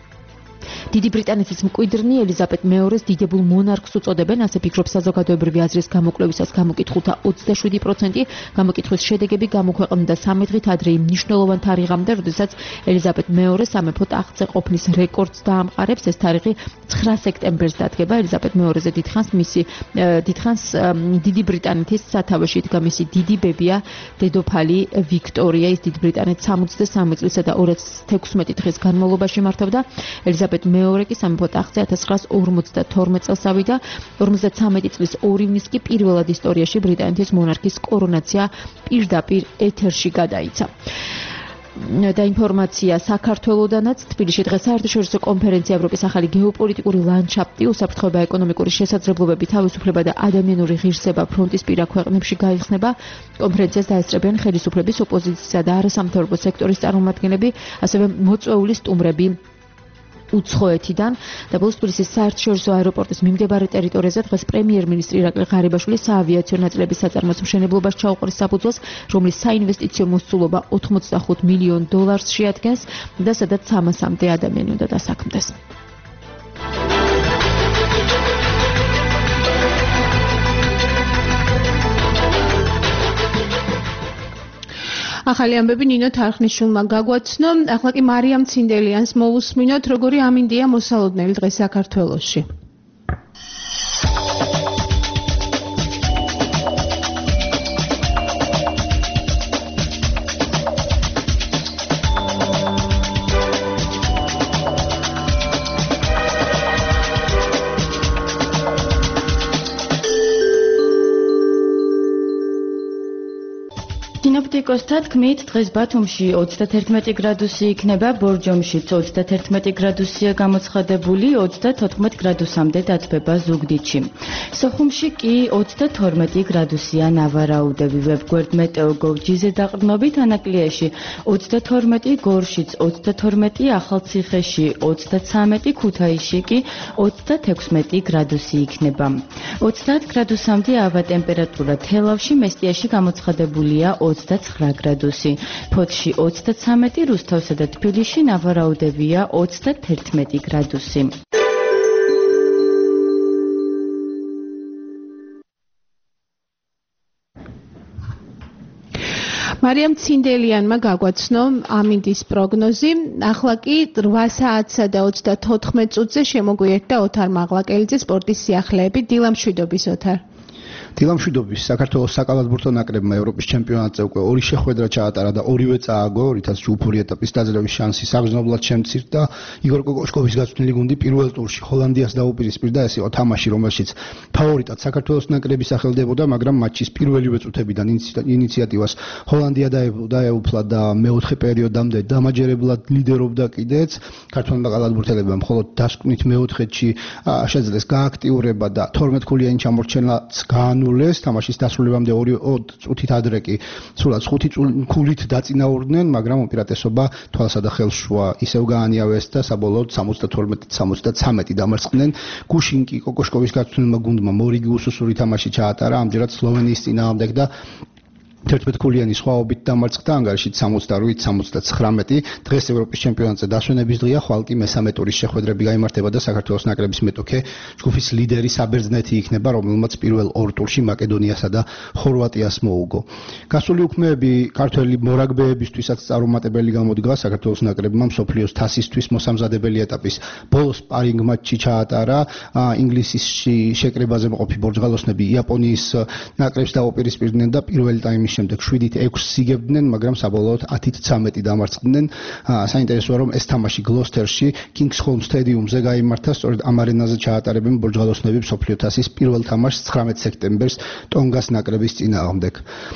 დიდი ბრიტანეთის მკვიდრნი ელიზაბეთ მეორეს დიდებულ მონარქს უწოდებენ, ასე ფიქრობს საზოგადოებრივი აზრის გამოკვლევისას გამოკითხულთა ოცდაშვიდი პროცენტი. გამოკითხვის შედეგები გამოქვეყნდა სამი დღით ადრე იმ მნიშვნელოვან თარიღამდე, როდესაც ელიზაბეთ მეორე სამეფო ტახტზე ყოფნის რეკორდს დაამყარებს. ეს თარიღი ცხრა სექტემბერს დადგება. ელიზაბეთ მეორეზე დიდხანს მისი დიდხანს დიდი ბრიტანეთის სათავეში იდგა მისი დიდი ბებია დედოფალი ვიქტორია. ის დიდ ბრიტანეთს სამოცდასამი წლისა და ორ ათას თექვსმეტი დღის განმავლობაში მართავდა. ელიზაბეთ მეორე კი სამეფო ტახტზე ათას ცხრაას ორმოცდათორმეტ წელს ავიდა. ორმოცდათერთმეტი წლის ორი ივნის კი პირველად ისტორიაში ბრიტანეთის მონარქის კორონაცია პირდაპირ ეთერში გადაიცა. და ინფორმაცია საქართველოდანაც. თბილისში დღეს საერთაშორისო კონფერენცია ევროპის ახალი გეოპოლიტიკური ლანდშაფტი, უსაფრთხოება, ეკონომიკური შესაძლებლობები, თავისუფლება და ადამიანური ღირსება ფრონტისპირა ქვეყნებში გაიხსნება. კონფერენციას დაესწრებიან ხელისუფლების, ოპოზიციისა და არასამთავრობო სექტორის წარმომადგენლები, ასევე მოწვეული სტუმრები უცხოეთიდან. და ბოლოს თბილისის საერთაშორისო აეროპორტის მიმდებარე ტერიტორიაზე დღეს პრემიერ-მინისტრი ირაკლი ღარიბაშვილი საავიაციო ნაწილების საწარმოს მშენებლობას ჩაუყრის საფუძველს, რომლის საინვესტიციო მოსწულობა ოთხმოცდახუთ მილიონ დოლარს შეადგენს და სადაც სამასამდე ადამიანი უნდა დასაქმდეს. ახალი ამბები ნინო თარხნიშვილმა გაგვაცნო. ახლა კი მარიამ ცინდელიანს მოვუსმინოთ, როგორი ამინდია მოსალოდნელი დღეს საქართველოში. სინოპტიკოსთა თქმით, დღეს ბათუმში ოცდათერთმეტი გრადუსი იქნება, ბორჯომშიც ოცდათერთმეტი გრადუსია გამოცხადებული, ოცდათოთხმეტ გრადუსამდე დათბება ზუგდიდში. სოხუმში კი ოცდათორმეტი გრადუსია ნავარაუდები. ვებგვერდ მეტეოგოვ.gz-ზე დაყრდნობით ანაკლიაში ოცდათორმეტი, გორშიც ოცდათორმეტი, ახალციხეში ოცდაცამეტი, ქუთაისში კი ოცდათექვსმეტი გრადუსი იქნება. ოცდაათ გრადუსამდე ავა ტემპერატურა თელავში, მესტიაში გამოცხადებულია ოცდაცხრა გრადუსი. ფოთში ოცდაცამეტი, რუსთავსა და თბილისში ნავარაუდებია ოცდათერთმეტი გრადუსი. მარიამ ცინდელიანმა გაგვაცნო ამინდის პროგნოზი. ახლა კი რვა საათსა და ოცდათოთხმეტ წუთზე შემოგვიერთდა ოთარ მაღლაკელიძე სპორტის სიახლეები. დილა მშვიდობის ოთარ. დილა მშვიდობის. საქართველოს საკალათბურთო ნაკრებმა ევროპის ჩემპიონატზე უკვე ორი შეხვედრა ჩაატარა და ორივე წააგო, რითაც ჯგუფური ეტაპის დაძლევის შანსი საგრძნობლად შემცირდა. იგორ კოკოშკოვის გაწვრთნილი გუნდი პირველ ტურში ჰოლანდიას დაუპირისპირდა. ეს იყო თამაში, რომელშიც ფავორიტად საქართველოს ნაკრები სახელდებოდა, მაგრამ მატჩის პირველივე წუთებიდან ინიციატივას ჰოლანდია დაეუფლა და მეოთხე პერიოდამდე დამაჯერებლად ლიდერობდა კიდეც. ქართველმა კალათბურთელებმა მხოლოდ დასკვნით მეოთხედში შეძლეს გააქტიურება და თორმეტ ქულიანი ჩამორჩენლაც გაანულეს. თამაშის დასრულებამდე ორი წუთით ადრე კი სულაც ხუთი ქულით დაწინაურდნენ, მაგრამ უპირატესობა თვალსა და ხელს შუა ისევ გაანიავეს და საბოლოოდ სამოცდათორმეტ სამოცდათრამეტი დამარცხდნენ. გუშინ კი კოკოშკოვის გაწვრთნილმა გუნდმა მორიგი უსუსური თამაში ჩაატარა, ამჯერად სლოვენიის წინააღმდეგ და თერთმეტქულიანი სხვაობით დამარცხდა ანგარიშით სამოცდაორი სამოცდაცხრამეტი. დღეს ევროპის ჩემპიონატზე დასვენების დღეა, ხვალ კი მესამე ტურის შეხვედრები გაიმართება და საქართველოს ნაკრების მეტოქე ჯგუფის ლიდერი საბერძნეთი იქნება, რომელმაც პირველ ორ ტურში მაკედონიასა და ხორვატიას მოუგო. გასული უქმეები ქართველი მორაგბეებისთვისაც წარუმატებელი გამოდგა. საქართველოს ნაკრებმა მსოფლიოს თასისთვის მოსამზადებელი ეტაპის ბოლო სპარინგ მატჩი ჩაატარა. ინგლისში შეკრებაზე მყოფი ბორჯღალოსნები იაპონიის ნაკრებს დაუპირისპირდნენ და პირველი ტაიმის შემდეგ შვიდით ექვსს იგებდნენ, მაგრამ საბოლოოდ ათით ცამეტი დამარცხდნენ. საინტერესოა, რომ ეს თამაში გლოსტერში, Kings Holm სტადიუმზე გაიმართა, სწორედ ამ არენაზე ჩაატარებენ ბორჯღალოსნები მსოფლიო თასის პირველ თამაშს ცხრამეტ სექტემბერს ტონგას ნაკრების წინააღმდეგ.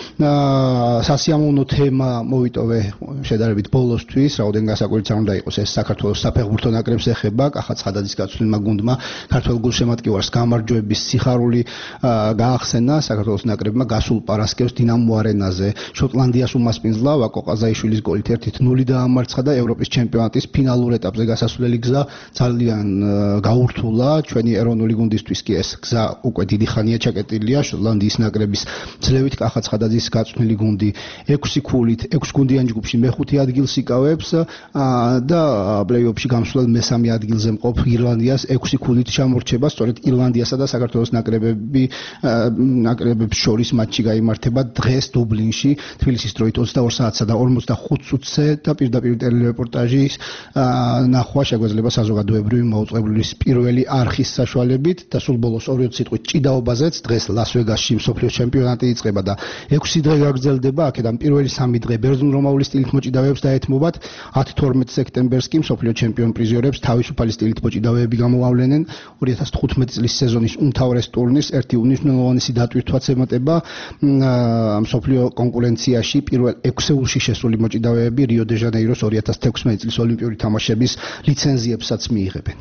სასიამოვნო თემა მოვიტოვე შედარებით ბოლოსთვის, რაოდენ გასაკვირიც არ უნდა იყოს, ეს საქართველოს საფეხბურთო ნაკრებს ეხება. კახა ცხადაძის გაწვრთნილმა გუნდმა ქართველ გულშემატკივარს გამარჯვების სიხარული გაახსენა. საქართველოს ნაკრებმა გასულ პარასკევს დინამო არენაზე შოტლანდიას უმასპინძლა, ვაკო ყაზაიშვილის გოლით ერთით ნული დაამარცხა და ევროპის ჩემპიონატის ფინალურ ეტაპზე გასასვლელი გზა ძალიან გაურთულა. ჩვენი ეროვნული გუნდისთვის კი ეს გზა უკვე დიდი ხანია ჩაკეტილია. შოტლანდიის ნაკრების ძლევით კახა ცხადაძის გაწვრთნილი გუნდი ექვსი ქულით ექვს გუნდიან ჯგუფში მეხუთე ადგილს იკავებს და პლეი-ოფში გამსვლელ მესამე ადგილზე მყოფ ირლანდიას ექვსი ქულით ჩამორჩება. სწორედ ირლანდიასა და საქართველოს ნაკრებები ნაკრებებს შორის მატჩი გაიმართება დღეს დუბლინში, თბილისის დროით ოცდაორ საათსა და ორმოცდახუთ წუთზე და პირდაპირ ტელერეპორტაჟის ნახვა შეგვეძლება საზოგადოებრივი მაუწყებლის პირველი არხის საშუალებით და სულ ბოლოს ორი სიტყვით ჭიდაობაზეც დღეს ლას-ვეგასში მსოფლიოს ჩემპიონატი იწყება და ექვსი დღე გაგრძელდება. აქედან პირველი სამი დღე ბერძნულ-რომაული სტილით მოჭიდავეებს დაეთმობათ. ათი-თორმეტ სექტემბერს კი მსოფლიო ჩემპიონ პრიზიორებს თავისუფალი სტილით მოჭიდავეები გამოვავლენენ. ორი ათას თხუთმეტი წლის სეზონის უმთავრეს ტურნირს ერთი უნიშნელოვანესი დატვირთვაც ემატება. მსოფლიო კონკურენციაში პირველ ექვსეულში შესული მოჭიდავეები რიო-დე-ჟანეიროს ორი ათას თექვსმეტი წლის ოლიმპიური თამაშების ლიცენზიებსაც მიიღებენ.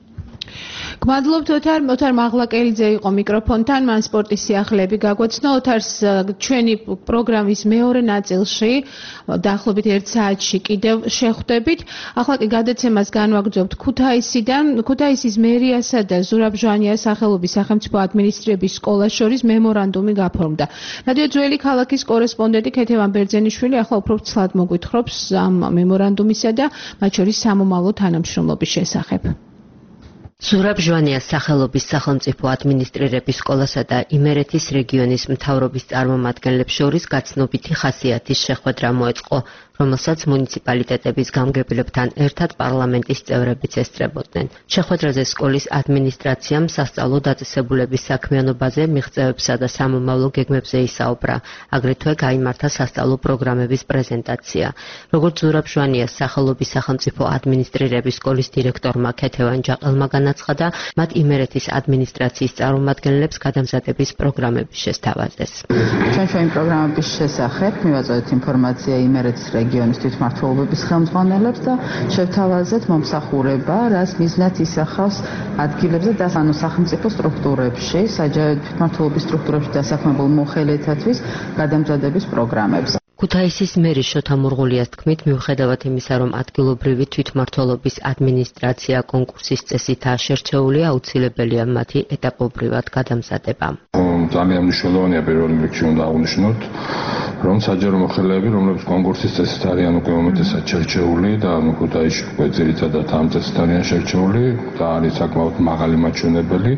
გმადლობთ ოთარ, ოთარ მაღლაკელიძე იყო მიკროფონთან, მან სპორტის სიახლეები გაგვაცნო. ოთარს ჩვენი პროგრამის მეორე ნაწილში დაახლოებით ერთ საათში კიდევ შეხვდებით. ახლა კი გადაცემას განვაგრძობთ ქუთაისიდან. ქუთაისის მერიასა და ზურაბ ჟვანიას სახელობის სახელმწიფო ადმინისტრების სკოლას შორის მემორანდუმი გაფორმდა. რადიო ძველი ქალაქის კორესპონდენტი ქეთევან ბერძენიშვილი ახლა უფრო ცლად მოგვითხრობს ამ მემორანდუმისა და მათ შორის სამომავლო თანამშრომლობის შესახებ. ზურაბ ჟვანიას სახელობის სახელმწიფო ადმინისტრირების სკოლასა და იმერეთის რეგიონის მთავრობის წარმომადგენლებს შორის გაცნობითი ხასიათის შეხვედრა მოეწყო, რომელსაც მუნიციპალიტეტების გამგებლებთან ერთად პარლამენტის წევრებიც ესწრებოდნენ. შეხვედრაზე სკოლის ადმინისტრაციამ სასწავლო დაწესებულების საქმიანობაზე, მიღწევებსა და სამომავლო გეგმებზე ისაუბრა. აგრეთვე გაიმართა სასწავლო პროგრამების პრეზენტაცია. როგორც ზურაბ ჟვანიას სახელობის სახელმწიფო ადმინისტრირების სკოლის დირექტორმა ქეთევან ჯაყელმა განაცხადა, მათ იმერეთის ადმინისტრაციის წარმომადგენლებს გადამზადების პროგრამების შესთავაზეს. ჩვენ ჩვენი პროგრამების შესახებ მივაწოდეთ ინფორმაცია იმერეთის რეგიონის თვითმმართველობის ხელმძღვანელებს და შევთავაზეთ მომსახურება, რაც მიზნად ისახავს ადგილებზე და ანუ სახელმწიფო სტრუქტურებში, საჯარო თვითმმართველობის სტრუქტურებში დასაქმებულ მოხელეთათვის გადამზადების პროგრამებს. ქუთაისის მერი შოთა მურღულიას თქმით, მიუხედავად იმისა, რომ ადგილობრივი თვითმმართველობის ადმინისტრაცია კონკურსის წესითაა შერჩეული, აუცილებელია მათი ეტაპობრივად გადამზადება. ძალიან მნიშვნელოვანია პირველ რიგში უნდა აღვნიშნოთ, რომ საჯარო მოხელეები, რომლებიც კონკურსის წესით არიან უკვე უმეტესად შერჩეული და ქუთაისში უკვე ძირითადად ამ წესით არიან შერჩეული და არის საკმაოდ მაღალი მაჩვენებელი.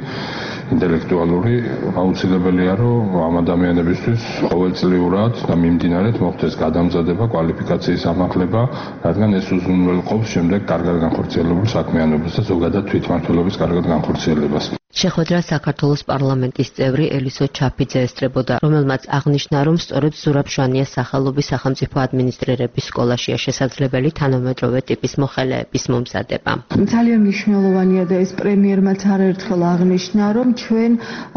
ინტელექტუალური აუცილებელია, რომ ამ ადამიანებისთვის ყოველწლიურად და მიმდინარედ მოხდეს გადამზადება, კვალიფიკაციის ამაღლება, რადგან ეს უზრუნველყოფს შემდეგ კარგად განხორციელებულ საქმიანობას და ზოგადად თვითმმართველობის კარგად განხორციელებას. შეხვედრა საქართველოს პარლამენტის წევრი ელისო ჩაფიძე ესწრებოდა, რომელმაც აღნიშნა, რომ სწორედ ზურაბ ჟვანიას სახელობის სახელმწიფო ადმინისტრირების სკოლაშია შესაძლებელი თანამედროვე ტიპის მოხელეების მომზადება. ძალიან მნიშვნელოვანია და ეს პრემიერმაც არაერთხელ აღნიშნა, რომ ჩვენ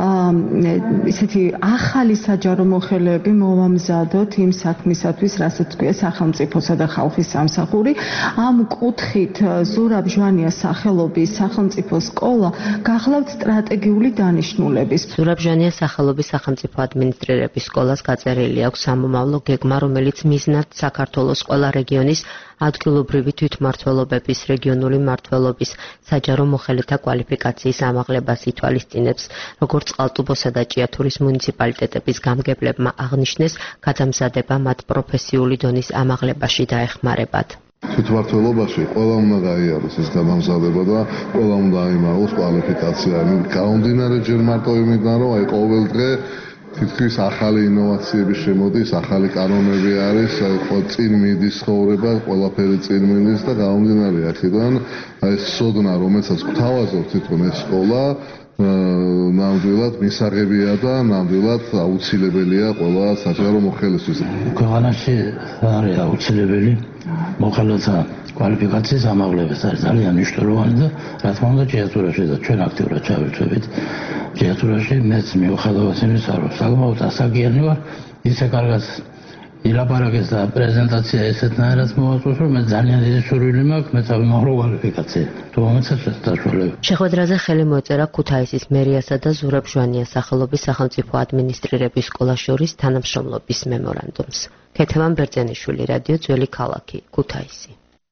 ისეთი ახალი საჯარო მოხელეები მოვამზადოთ იმ საქმისათვის, რასაც ქვია სახელმწიფოსა და ხალხის სამსახური. ამ კუთხით ზურაბ ჟვანიას სახელობის სახელმწიფო სკოლა გახლავთ სტრატეგიული დანიშნულების. ზურაბ ჟვანიას სახელობის სახელმწიფო ადმინისტრირების სკოლას გაწერილი აქვს სამომავლო გეგმა, რომელიც მიზნად საქართველოს ყველა რეგიონის ადგილობრივი თვითმმართველობების, რეგიონული მმართველობის, საჯარო მოხელეთა კვალიფიკაციის ამაღლებას ითვალისწინებს, როგორც ყალტუბოსა და ჭიათურის მუნიციპალიტეტების გამგებლებმა აღნიშნეს, გადამზადება მათ პროფესიული დონის ამაღლებაში დაეხმარებათ. თვითმმართველობაში ყველა უნდა გაიაროს ეს გადამზადება და ყველა უნდა აიმაღოს კვალიფიკაცია. გამომდინარე ჯერ მარტო იმიდან, რომ აი ყოველ დღე თითქმის ახალი ინოვაციები შემოდის, ახალი კანონები არის, წინ მიდის ცხოვრება, ყველაფერი წინ მიდის და გამომდინარე აქედან აი ეს სოდნა, რომელსაც გვთავაზობთ თვითონ ეს სკოლა ნამდვილად მისაღებია და ნამდვილად აუცილებელია ყველა საჯარო მოხელესთვის. ქვეყანაში არის აუცილებელი მოხელეთა კვალიფიკაციის ამაღლება, ეს არის ძალიან მნიშვნელოვანი და რა თქმა უნდა ჭიათურაში და ჩვენ აქტიურად ჩავერთვებით ჭიათურაში მეც მიუხედავად იმისა, რომ საკმაოდ ასაგიანი ვარ, ისე კარგად ილაპარაკეს და პრეზენტაცია ესეთნაირად მოვაწვევს, რომ მე ძალიან დიდი სურვილი მაქვს, მეც ავიმაღლო კვალიფიკაცია. თუმცა შესაძლოა. შეხვედრაზე ხელი მოეწერა ქუთაისის მერიასა და ზურაბ ჟვანიას სახელობის სახელმწიფო ადმინისტრირების სკოლას შორის თანამშრომლობის მემორანდუმს. ქეთევან ბერძენიშვილი, რადიო ძველი ქალაქი, ქუთაისი.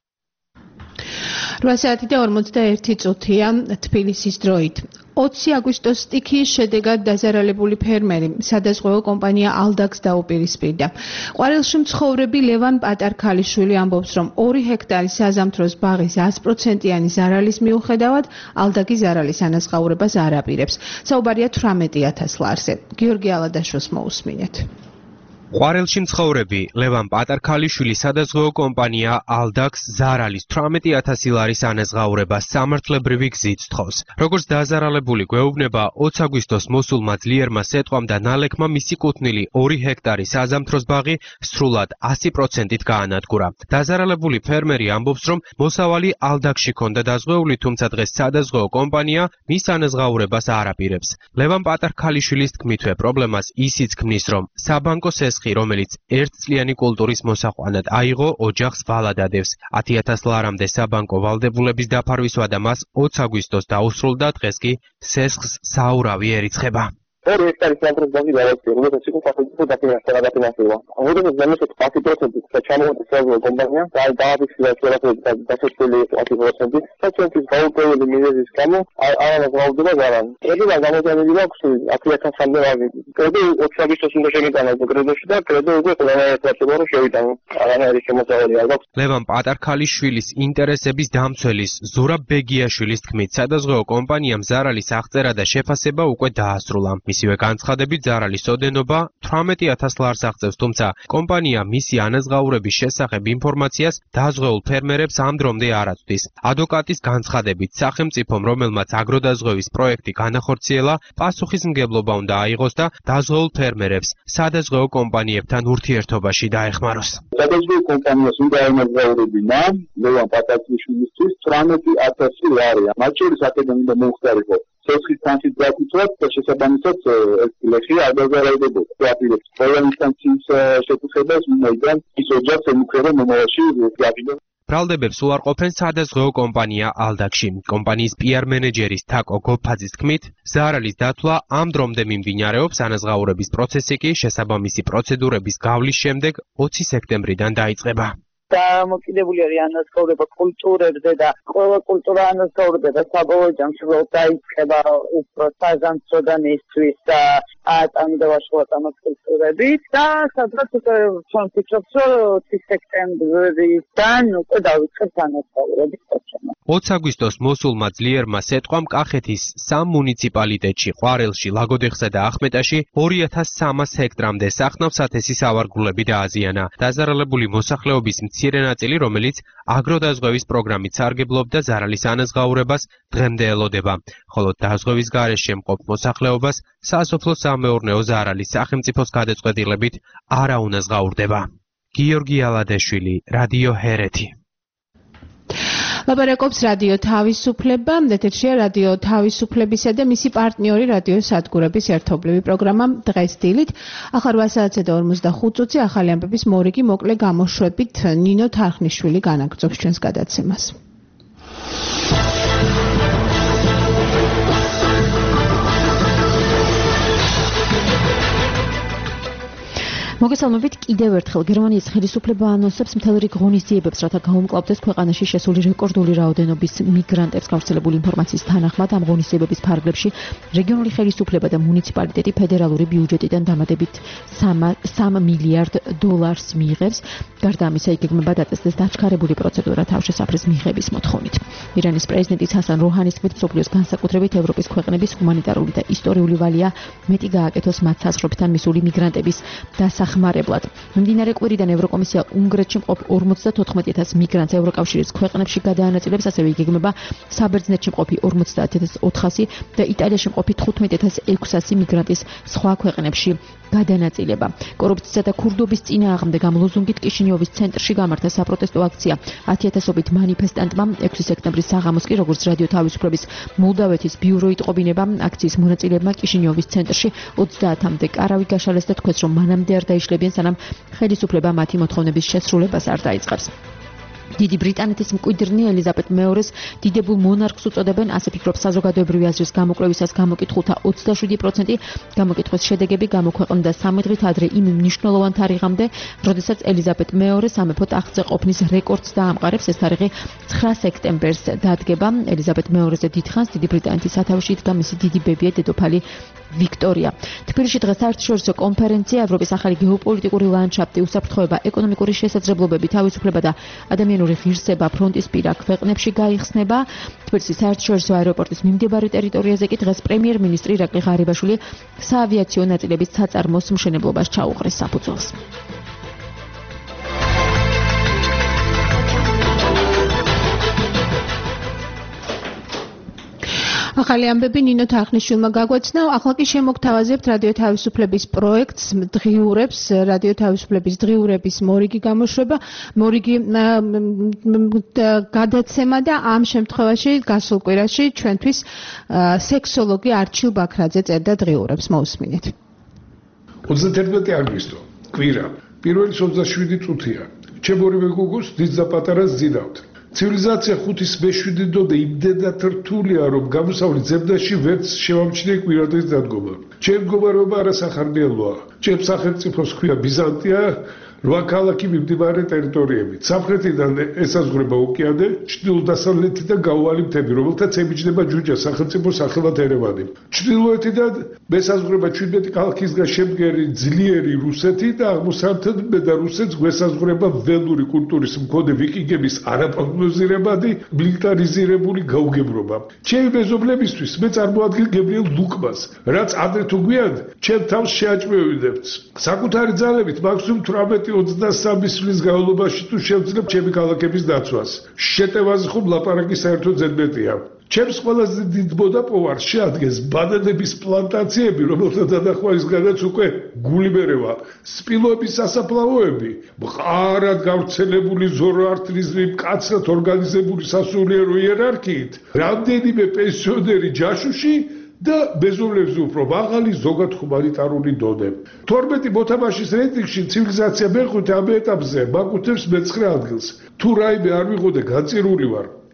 რვა საათი და ორმოცდაერთი წუთია თბილისის დროით. ოცი აგვისტოს სტიქიის შედეგად დაზარალებული ფერმერი სადაზღვევო კომპანია ალდაკს დაუპირისპირდა. ყვარელში მცხოვრები ლევან პატარქალიშვილი ამბობს, რომ ორი ჰექტარი საზამთროს ბაღის ას პროცენტიანი ზარალის მიუხედავად ალდაკი ზარალის ანაზღაურებას არ აპირებს. საუბარია თვრამეტი ათას ლარზე. გიორგი ალადაშოს მოусმინეთ. ყვარელში მცხოვრები ლევან პატარქალიშვილი სადაზღვევო კომპანია ალდაკს ზარალის თვრამეტი ათასი ლარის ანაზღაურებას სამართლებრივი გზით სთხოვს. როგორც დაზარალებული გვეუბნება, ოცი აგვისტოს მოსულმა ძლიერმა სეტყვამ და ნალექმა მისი კუთვნილი ორი ჰექტარი საზამთროს ბაღი სრულად ასი პროცენტით გაანადგურა. დაზარალებული ფერმერი ამბობს, რომ მოსავალი ალდაკში ჰქონდა დაზღვეული, თუმცა დღეს სადაზღვევო კომპანია მის ანაზღაურებას არ აპირებს. ლევან პატარქალიშვილის თქმითვე პრობლემას ისიც ქმნის, რომ საბანკო სესხი, რომელიც ერთწლიანი კულტურის მოსაყვანად აიღო, ოჯახს ვალადადევს. ათი ათას ლარამდე საბანკო ვალდებულების დაფარვისვა და მას ოცი აგვისტოს დაუსრულდა, დღეს კი სესხს საურავი ერიცხება. ორი ჰექტარი სამთროს ბაღი დაიწყო, რომელსაც იყო საფუძვლო დაფინანსება დაფინანსება. ამიტომ ზემოთ ათი პროცენტით და ჩამოვიდა საზღვაო კომპანია და დააფიქსირა შეფასება დასაწყისი ათი პროცენტი. საჩვენთვის გაუპირობელი მიზეზის გამო არ აღავლდება გარან. ედილა გამოძანილი აქვს ათი ათასამდე ვაგი. კრედო ოცი აგვისტოს უნდა შემიტანოს კრედოში და კრედო უკვე ყველანაირ პროცედურას შევიტანო. არანაირი შემოსავალი არ აქვს. ლევან პატარქალიშვილის ინტერესების დამცველის ზურაბ ბეგიაშვილის თქმით, სადაზღვევო კომპანიამ ზარალის აღწერა და შეფასება უკვე დაასრულა. მისივე განცხადებით ზარალის ოდენობა თვრამეტი ათას ლარს აღწევს, თუმცა კომპანია მისი ანაზღაურების შესახებ ინფორმაციას დაზღვეულ ფერმერებს ამ დრომდე არ აწვდის. ადვოკატის განცხადებით, სახელმწიფომ, რომელმაც აგროდაზღვევის პროექტი განახორციელა, პასუხისმგებლობა უნდა აიღოს და დაზღვეულ ფერმერებს სადაზღვეო კომპანიებთან ურთიერთობაში დაეხმაროს. სადაზღვეო კომპანიას უნდა ემსახურებინა ლევან პატარქალიშვილისთვის თვრამეტი ათასი ლარი. მათ შორის აქედან უნდა მოუხდარიყო სესხის თანხით დაკუთვნათ და შესაბამისად ეს ლეხი არ დაზარალდებოდა. აპირებს ყველა ინსტანციის შეკუთვნებას უმოიდან ის ოჯახს ემუქრება მომავალში დაგიდო. ბრალდებებს უარყოფენ სადაზღვევო კომპანია ალდაკში. კომპანიის პიარ მენეჯერის თაკო გოფაძის თქმით, ზარალის დათვლა ამ დრომდე მიმდინარეობს, ანაზღაურების პროცესი კი შესაბამისი პროცედურების გავლის შემდეგ ოცი სექტემბრიდან დაიწყება. გამოკიდებული არის ანაზღაურება კულტურებზე და ყველა კულტურა ანაზღაურება საბოლოო ჯამში რო დაიწყება უფრო საზამთროდან ისთვის და ატანგდევაშუატანო კულტურებით და სადღაც უკვე ჩვენ ვფიქრობთ რომ სექტემბრიდან უკვე დავიწყებთ ანაზღაურების პროცესს. ოცი აგვისტოს მოსულმა ძლიერმა სეტყვამ კახეთის სამ მუნიციპალიტეტში, ყვარელში, ლაგოდეხსა და ახმეტაში ორი ათას სამას ჰექტრამდე სახნავ-სათესი სავარგულები დააზიანა. დაზარალებული მოსახლეობის მცირე ნაწილი, რომელიც აგროდაზღვევის პროგრამით სარგებლობდა ზარალის ანაზღაურებას, დღემდე ელოდება, ხოლო დაზღვევის გარეშე მყოფ მოსახლეობას სასოფლო-სამეურნეო ზარალის სახელმწიფოს გადაწყვეტილებით არ აუნაზღაურდება. გიორგი ალადეშვილი, რადიო ჰერეთი. ლაპარაკობს რადიო თავისუფლება, ეთერშია რადიო თავისუფლებისა და მისი პარტნიორი რადიო სადგურების ერთობლივი პროგრამა დღეს დილით. ახლა რვა საათსა და ორმოცდახუთ წუთი ახალი ამბების მორიგი მოკლე გამოშვებით ნინო თარხნიშვილი განაგრძობს ჩვენს გადაცემას. მოგესალმებით კიდევ ერთხელ გერმანიის ხელისუფლება ანონსებს მთელ რიგ ღონისძიებებს, რათა გაუმკლავდეს ქვეყანაში შესული რეკორდული რაოდენობის მიგრანტებს. გავრცელებული ინფორმაციის თანახმად ამ ღონისძიებების ფარგლებში რეგიონული ხელისუფლება და მუნიციპალიტეტი ფედერალური ბიუჯეტიდან დამატებით სამ მილიარდ დოლარს მიიღებს. გარდა ამისა, იგეგმება დაწესდეს დაჩქარებული პროცედურა თავშესაფრის მიღების მოთხოვნით. ირანის პრეზიდენტის ჰასან როჰანის თქმით, მსოფლიოს განსაკუთრებით ევროპის ქვეყნების ჰუმანიტარული და ისტორიული ვალია მეტი გააკეთოს მათ საზღვრებთან მისული მიგრანტების დასახ ხმარებლად. მიმდინარე კვირიდან ევროკომისია უნგრეთში მყოფ ორმოცდათოთხმეტი ათას მიგრანტს ევროკავშირის ქვეყნებში გადაანაწილებს, ასევე იგეგმება საბერძნეთში მყოფი ორმოცდაათი ათას ოთხასი და იტალიაში მყოფი თხუთმეტი ათას ექვსასი მიგრანტის სხვა ქვეყნებში გადანაწილება. კორუფციისა და ქურდობის წინააღმდეგ ამ ლოზუნგით კიშინიოვის ცენტრში გამართა საპროტესტო აქცია. ათი ათასობით მანიფესტანტმა ექვსი სექტემბრის საღამოს კი, როგორც რადიო თავისუფლების მოლდავეთის ბიურო იტყობინება, აქციის მონაწილეებმა კიშინიოვის ცენტრში ოცდაათამდე კარავი გაშალეს და თქვეს, რომ მანამდე არ დაიშლებიან, სანამ ხელისუფლება მათი მოთხოვნების შესრულებას არ დაიწყებს. დიდი ბრიტანეთის მკვიდრნი ელიზაბეთ მეორეს დიდებულ მონარქს უწოდებენ, ასე ფიქრობს საზოგადოებრივი აზრის გამოკვლევისას გამოკითხულთა ოცდაშვიდი პროცენტი. გამოკითხვის შედეგები გამოქვეყნდა სამი დღით ადრე იმ მნიშვნელოვან თარიღამდე, როდესაც ელიზაბეთ მეორე სამეფო ტახტზე ყოფნის რეკორდს დაამყარებს. ეს თარიღი ცხრა სექტემბერს დადგება. ელიზაბეთ მეორეზე დიდხანს დიდი ბრიტანეთის სათავეში იდგა მისი დიდი ბებია დედოფალი ვიქტორია. თბილისში დღეს საერთაშორისო კონფერენცია ევროპის ახალი გეოპოლიტიკური ლანდშაფტი, უსაფრთხოება, ეკონომიკური შესაძლებლობები, თავისუფლება და ადამიანური ღირსება ფრონტისპირა ქვეყნებში გაიხსნება. თბილისის საერთაშორისო აეროპორტის მიმდებარე ტერიტორიაზე კი დღეს პრემიერ-მინისტრი ირაკლი ღარიბაშვილი საავიაციო ნაწილების საწარმოს მშენებლობას ჩაუყრეს საფუძველს. ახალი ამბები ნინო თარხნიშვილმა გაგვაცნა. ახლა კი შემოგთავაზებთ რადიო თავისუფლების პროექტს, დღიურებს, რადიო თავისუფლების დღიურების მორიგი გამოშვება, მორიგი გადაცემა და ამ შემთხვევაში გასულ კვირაში ჩვენთვის სექსოლოგი არჩილ ბაქრაძე წერდა დღიურებს. მოусმინეთ. ოცდათერთმეტი აგვისტო, კვირა, პირველი ოცდაშვიდი წუთია. ჩემ ორივე გუგუს დიდს და პატარას ძინავთ. ცივილიზაცია ხუთის მეშვიდე დოდე იმდენად რთულია, რომ გამოსავლის ძებნაში ვერც შევამჩნიე კვირადღის დადგომა. ჩემ მდგომარეობა არასახარბიელოა. ჩემ სახელმწიფოს ჰქვია ბიზანტია, რვა ქალაქი მიმდებარე ტერიტორიებით. სამხრეთიდან ესაზღვრება ოკეანე, ჩრდილო-დასავლეთიდან გაუვალი მთები, რომელთაც ემიჯნება ჯუჯა სახელმწიფო სახელად ერევანი. ჩრდილოეთიდან ესაზღვრება ჩვიდმეტი ქალაქისგან შემდგარი ძლიერი რუსეთი და აღმოსავლეთიდან და რუსეთს გვესაზღვრება ველური კულტურის მქონე ვიკინგების არაპროგნოზირებადი მილიტარიზირებული გაუგებრობა. ჩემი მეზობლებისთვის მე წარმოადგენ გებრიელ ლუკმას, რაც ადრე თუ გვიან ჩემ თავს შეაჭმევინებთ. საკუთარი ძალებით მაქსიმუმ თვრამეტი ოცდასამი წლის განმავლობაში თუ შევძლებ ჩემი ქალაქების დაცვას. შეტევაზე ხომ ლაპარაკი საერთოდ ზედმეტია. ჩემს ყველაზე დიდ მოდაპოვარს შეადგენს ბანანების პლანტაციები, რომელთა დანახმარისგანაც უკვე გულიმერევა, სპილოების სასაფლაოები, მყარად გავრცელებული ზოროასტრიზმი, მკაცრად ორგანიზებული სასულიერო იერარქიით, რამდენიმე პენსიონერი ჯაშუში და მეზობლებზე უფრო მაღალი ზოგად ჰუმანიტარული დონე. თორმეტი მოთამაშის რეიტინგში ცივილიზაცია მეხუთე ამ ეტაპზე მაკუთებს მეცხრე ადგილს. თუ რაიმე არ ვიყოდე, განწირული ვარ.